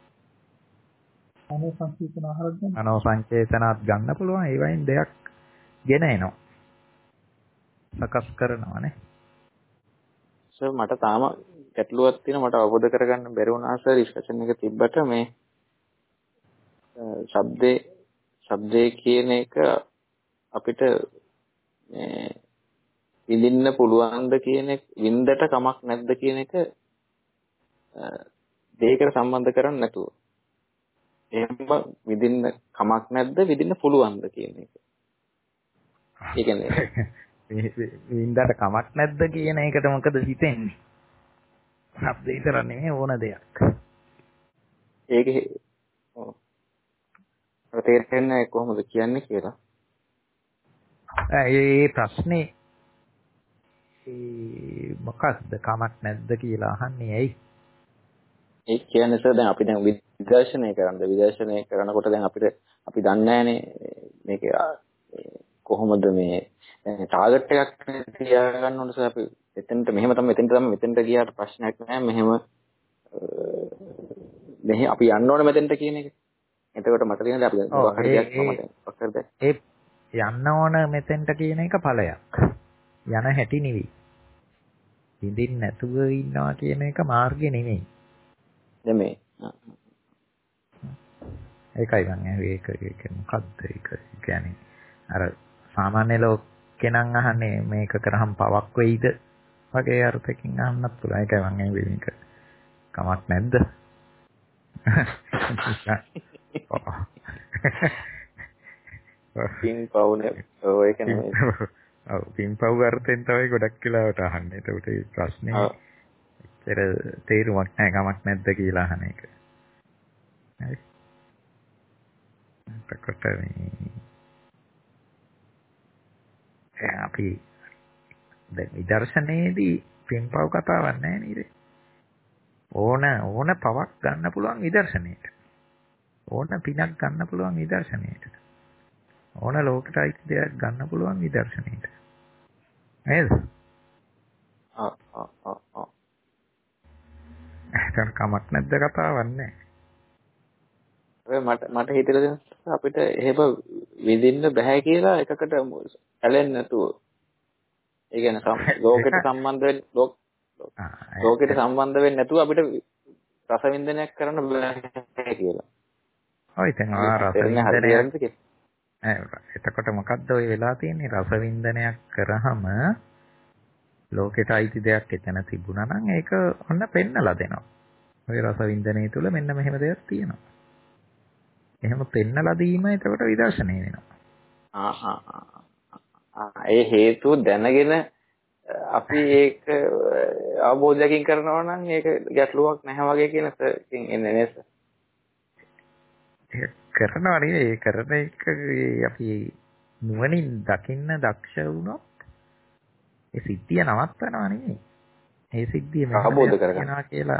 අනෝසංචේතන ආහාරයක් ගන්න. අනෝසංචේතනත් ගන්න පුළුවන්. ඒ වයින් දෙයක් ගෙන එනවා. සකස් කරනවානේ. සර් මට තාම ගැටලුවක් තියෙනවා මට අවබෝධ කරගන්න බැරි වුණා සර් ඩිස්කෂන් එක තිබ්බට මේ ශබ්දේ කියන එක අපිට මේ විඳින්න පුළුවන්ද කියන එක විඳට කමක් නැද්ද කියන එක දෙයකට සම්බන්ධ කරන්නේ නැතුව එහෙම විඳින්න කමක් නැද්ද විඳින්න පුළුවන්ද කියන එක. ඒ කියන්නේ විඳට කමක් නැද්ද කියන එකට මොකද හිතෙන්නේ? ශබ්ද විතර නෙමෙයි ඕන දෙයක්. ඒකේ තේරෙන්නේ කොහොමද කියන්නේ කියලා. ඒ ප්‍රශ්නේ මොකක්ද කමක් නැද්ද කියලා අහන්නේ ඇයි? ඒ කියන්නේ සර් දැන් අපි දැන් විදර්ශනය කරනකොට දැන් අපි දන්නේ නැහනේ මේක කොහොමද මේ ටාගට් එකක් තියාගන්න ඕනේ සර් අපි මෙතෙන්ට ගියාට ප්‍රශ්නයක් නැහැ මෙහෙම අපි යන්න ඕනේ මෙතෙන්ට කියන එක. එතකොට මට තියෙන දේ අපි මොකක් හරි දෙයක් ඒ යන්න ඕන මෙතෙන්ට කියන එක ඵලයක්. යන හැටි නෙවෙයි. විඳින්න නැතුව ඉන්නවා කියන එක මාර්ගය නෙමෙයි. නෙමෙයි. ඒකයි මම ඒක මොකද්ද ඒක කියන්නේ අර සාමාන්‍ය ලෝකේ නම් අහන්නේ මේක කරාම පවක් වෙයිද වගේ අර්ථකින් අහන්නත් පුළුවන්. ඒකයි මම මේක කමක් නැද්ද? පින් පවුනේ ඔය ඒක නෙමෙයි. ඔව් පින් පව් අර්ථයෙන් තමයි ගොඩක් වෙලාවට අහන්නේ. ඒකට ඒ ප්‍රශ්නේ ඒතර තේරුමක් නැහැ කමක් නැද්ද කියලා අහන එක. හරි. එතකොට අපි දැන් විදර්ශනයේදී පින් පව් කතාවක් නැහැ නේද? ඕන පවක් ගන්න පුළුවන් විදර්ශනයේට. ඕන පිනක් ගන්න පුළුවන් විදර්ශනයේට. ඕන ලෝකයට අයිති දෙයක් ගන්න පුළුවන් විදර්ශනයේට. නේද? ඒක කමක් නැද්ද කතාවක් නැහැ. මට හිතලා දෙන්න අපිට එහෙම විඳින්න බෑ කියලා එකකට ඇලෙන්නේ නැතුව. ඒ කියන්නේ ලෝකෙට සම්බන්ධ වෙන්න ලෝකෙට සම්බන්ධ වෙන්නේ නැතුව අපිට රස වින්දනයක් කරන්න බෑ කියලා. ඔය ඉතින් රස වින්දනයක් එතකොට මොකද්ද ඔය වෙලා තියෙන්නේ? රසවින්දනයක් කරාම ලෝකෙට අයිති දෙයක් එතන තිබුණා නම් ඒක ඔන්න පෙන්නලා දෙනවා. ඔය රසවින්දනයේ තුල මෙන්න මෙහෙම දෙයක් තියෙනවා. එහෙම පෙන්නලා දීම එතකොට විදර්ශනය වෙනවා. ඒ හේතුව දැනගෙන අපි ඒක අවබෝධයකින් කරනවා නම් ඒක ගැටලුවක් නැහැ වගේ කියන එකකින් එන්නේ නේද? ඒක කරනවා නෙවෙයි. ඒ කරන එක අපි නුවණින් දකින්න දක්ෂ වුණොත් ඒ සිද්ධිය නවත්තනවා නෙවෙයි. ඒ සිද්ධිය අවබෝධ කරගන්නවා කියලා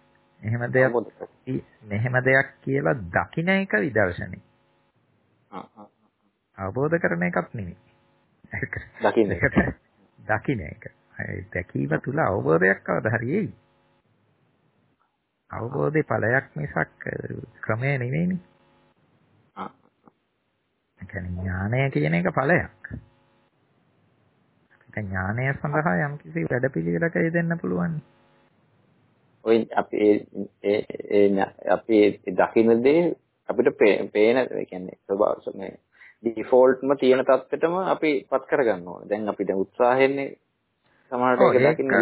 මෙහෙම දෙයක් කියලා දකින්න එක විදර්ශනය. අවබෝධ කරන එකක් නෙවෙයි. දකින්න එක. ඒ දැකීම තුල අවබෝධයක් කවදා හරි එයි. අවබෝධේ ඵලයක් මිසක් ක්‍රමය නෙවෙයිනේ. ඒ කියන්නේ ඥානය කියන එක ඵලයක්. ඒක ඥානය සඳහා යම්කිසි වැඩපිළිවෙලක යෙදෙන්න පුළුවන්. ඔය අපි දකින්න දේ අපිට පේන ඒ කියන්නේ ස්වභාව මේ ඩිෆෝල්ට්ම තියෙන තත්ත්වෙටම අපි පත් කරගන්න ඕනේ. දැන් අපි දැන් උත්සාහයෙන්නේ සමහරට ඒක දකින්න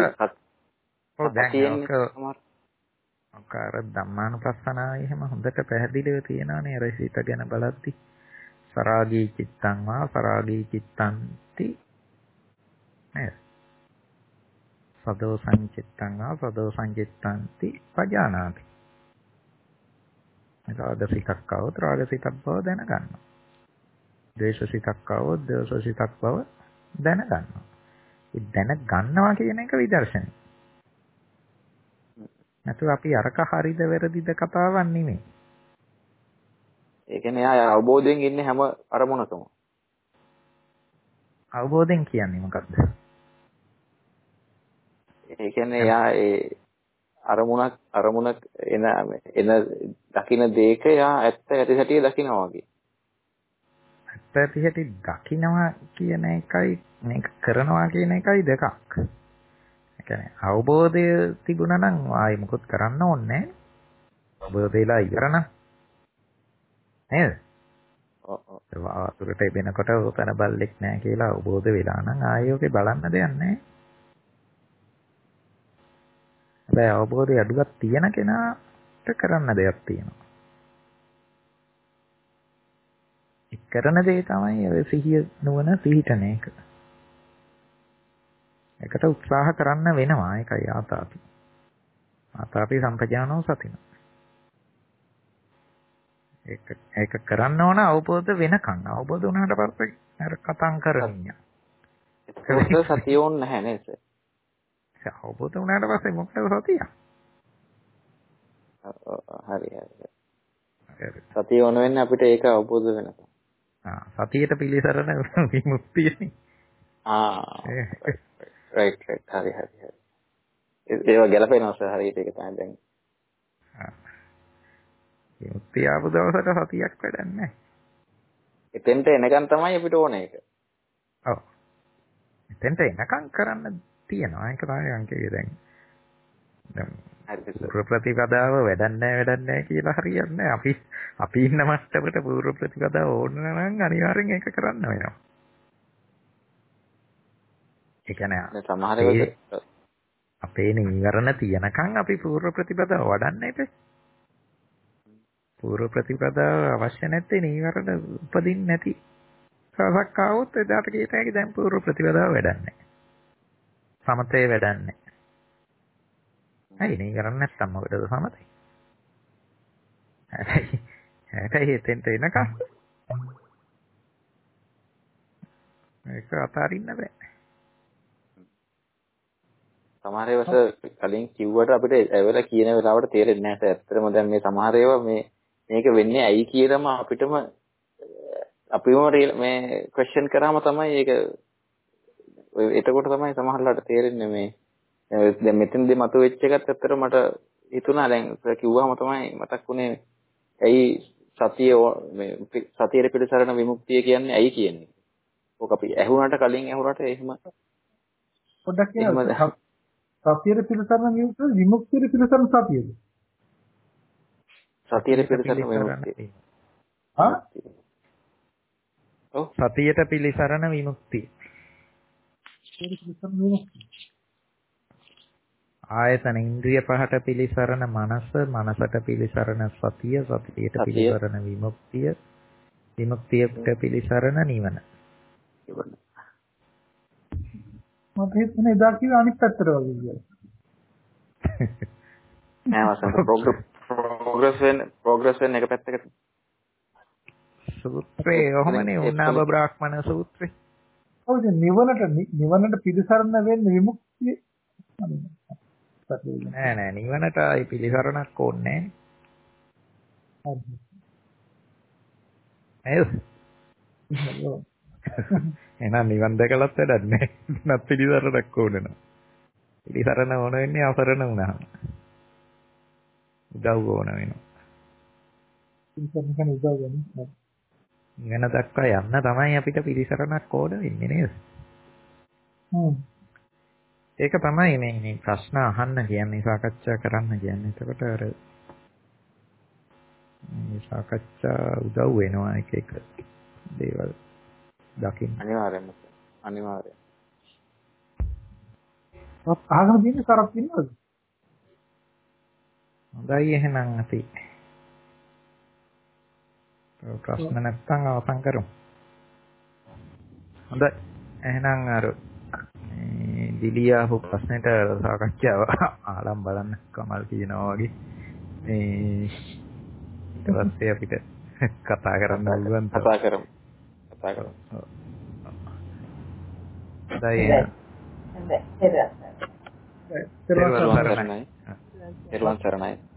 අකාර ධම්මානුපස්සනාවේ එහෙම හොඳට පැහැදිලිව තියෙනවානේ අර සිත ගැන බලද්දි සරාගී චිත්තං වා සරාගී චිත්තන්ති නේද? සදෝ සංචිත්තං වා සදෝ සංචිත්තන්ති පජානාති. රාගසිතක් આવොත් රාගසිතක් බව දැනගන්නවා. ද්වේෂසිතක් આવොත් ද්වේෂසිතක් බව දැනගන්නවා. ඒ දැනගන්නවා කියන එක විදර්ශනය. නැතුව අපි අරක හරිද වැරදිද කතාවක් නෙමෙයි. ඒ කියන්නේ ආය අවබෝධයෙන් ඉන්නේ හැම අරමුණකම. අවබෝධයෙන් කියන්නේ මොකක්ද? ඒ කියන්නේ යා ඒ අරමුණක් එන දකින්න දෙයක යා ඇත්ත ඇති සැටිය දකින්නවා වගේ. ඇත්ත ඇති සැටි දකින්නවා කියන එකයි මේක කරනවා කියන එකයි දෙකක්. ඒ කියන්නේ අවබෝධය තිබුණා නම් ආයි මොකොත් කරන්න ඕනේ නැහැ. අවබෝධයලා ඉවරනම් නේද? ඔව්. වතුරට එබෙනකොට උතන බල්ලෙක් නැහැ කියලා අවබෝධ වෙලා නම් ආයෙ ඔකේ බලන්න දෙයක් නැහැ. හැබැයි අවබෝධය අඩුවක් තියෙන කෙනාට කරන්න දෙයක් තියෙනවා. ඒ කරන දේ තමයි ඔය සිහිය නුවණ පිහිටන එක. ඒකට උත්සාහ කරන්න වෙනවා. ඒකයි ආතාපි. ආතාපි සම්පජානෝ සතින. ඒක කරන්න ඕන අවබෝධ වෙනකන්. අවබෝධ වුණාට පස්සේ අර කතං කරමින්. ඒක සතිය ඕනේ නැහැ නේද? අවබෝධ වුණාට පස්සේ මොකද සතිය? හරි. සතිය ඕන වෙන්නේ අපිට ඒක අවබෝධ වෙනකන්. සතියට පිළිසරණ විමුක්තියනේ. රයිට් හරි. ඒව ගැලපෙනවා සර් හරියට ඒක තමයි දැන්. විමුක්තිය ආපු දවසට සතියක් වැඩක් නැහැ. එතෙන්ට එනකන් තමයි අපිට ඕනේ ඒක. ඔව්. එතෙන්ට එනකන් කරන්න තියෙනවා. ඒක තමයි අංකේ දැන්. පූර්ව ප්‍රතිපදාව වැඩක් නැහැ කියලා හරියන්නේ නැහැ. අපි ඉන්න මට්ටමට පූර්ව ප්‍රතිපදාව ඕන නම් අනිවාර්යෙන් ඒක කරන්න වෙනවා. ඒ කියන්නේ සමහර අපේ නීවරණ තියනකන් අපි පූර්ව ප්‍රතිපදාව වඩන්නේ නැහැ. පූර්ව ප්‍රතිපදාව අවශ්‍ය නැත්තේ නීවරණ උපදින්න නැති සසක් ආවොත් එදාට කියත හැකි දැන් පූර්ව ප්‍රතිපදාව වැඩන්නේ. සමතේ වැඩන්නේ. ඇයි නීවරණ නැත්තම් මොකටද සමතේ? හැබැයි එතෙන්ට එනකම් ඒක අතාරින්න බෑ. සමහර ඒවාට කලින් කිව්වට අපිට ඒවල කියන වෙලාවට තේරෙන්නේ නැහැ. ඇත්තටම දැන් මේ සමහර ඒවා මේක වෙන්නේ ඇයි කියලාම අපිටම මේ ක්වෙස්චන් කරාම තමයි ඒක එතකොට තමයි සමහරලාට තේරෙන්නේ මේ දැන් මෙතනදී මතුවෙච්ච එකත් ඇත්තට මට හිතුණා දැන් කිව්වම තමයි මතක් වුණේ ඇයි සතියේ පිළිසරණ විමුක්තිය කියන්නේ ඇයි කියන්නේ. ඔක අපි ඇහුණාට කලින් ඇහුණාට එහෙම පොඩ්ඩක් කියන්න. සතියේ පිළිසරණ විමුක්තියේ පිළිසරණ සතියද? සතියේ පිළිසරණ විමුක්තිය. ඔව්. සතියට පිළිසරණ විමුක්තිය. ආයතන ඉන්ද්‍රිය පහට පිළිසරණ මනස, මනසට පිළිසරණ සතිය, සතියට පිළිසරණ විමුක්තිය, විමුක්තියට පිළිසරණ නිවන. මට හිතෙන්නේ එදා කිව්ව අනිත් පැත්තට වගේ කියලා. නෑ වසන්ත ප්‍රෝග්‍රස් වෙන එක පැත්තකට. සූත්‍රේ ඔහමනේ උන්නාබ බ්‍රාහ්මණ සූත්‍රේ. ඔව් ඉතින් නිවනට පිළිසරණ වෙන්නේ විමුක්තිය. නෑ නිවනට ආයි පිළිසරණක් ඕනේ නෑ. එහෙනම් නිවන් දැකලත් වැඩක් නෑ. නත් පිළිසරණක් ඕනේ නෑ. පිළිසරණ ඕන වෙන්නේ අසරණ වුණාම. උදව් ඕන වෙනවා. පිළිසරණ උදව් වෙනවා. නිවන දක්වා යන්න තමයි අපිට පිළිසරණක් ඕන වෙන්නේ නේද? ඒක තමයි මේ ප්‍රශ්න අහන්න කියන්නේ සාකච්ඡා කරන්න කියන්නේ. එතකොට අර මේ සාකච්ඡා උදව් වෙනවා එක දේවල් දකින්න. අනිවාර්යයෙන්ම. අහගෙන තියෙන කරක් ඉන්නවද? හොඳයි එහෙනම් අපි ප්‍රශ්න නැත්නම් අවසන් කරමු. හොඳයි. එහෙනම් අර දිලියාහු ප්‍රශ්නෙට සාකච්ඡාව ආලම් බලන්න කමල් කියනවා වගේ මේ ඊට පස්සේ අපිට කතා කරන්න පුළුවන්. කතා කරමු. හොඳයි. එරුවන් සරණයි.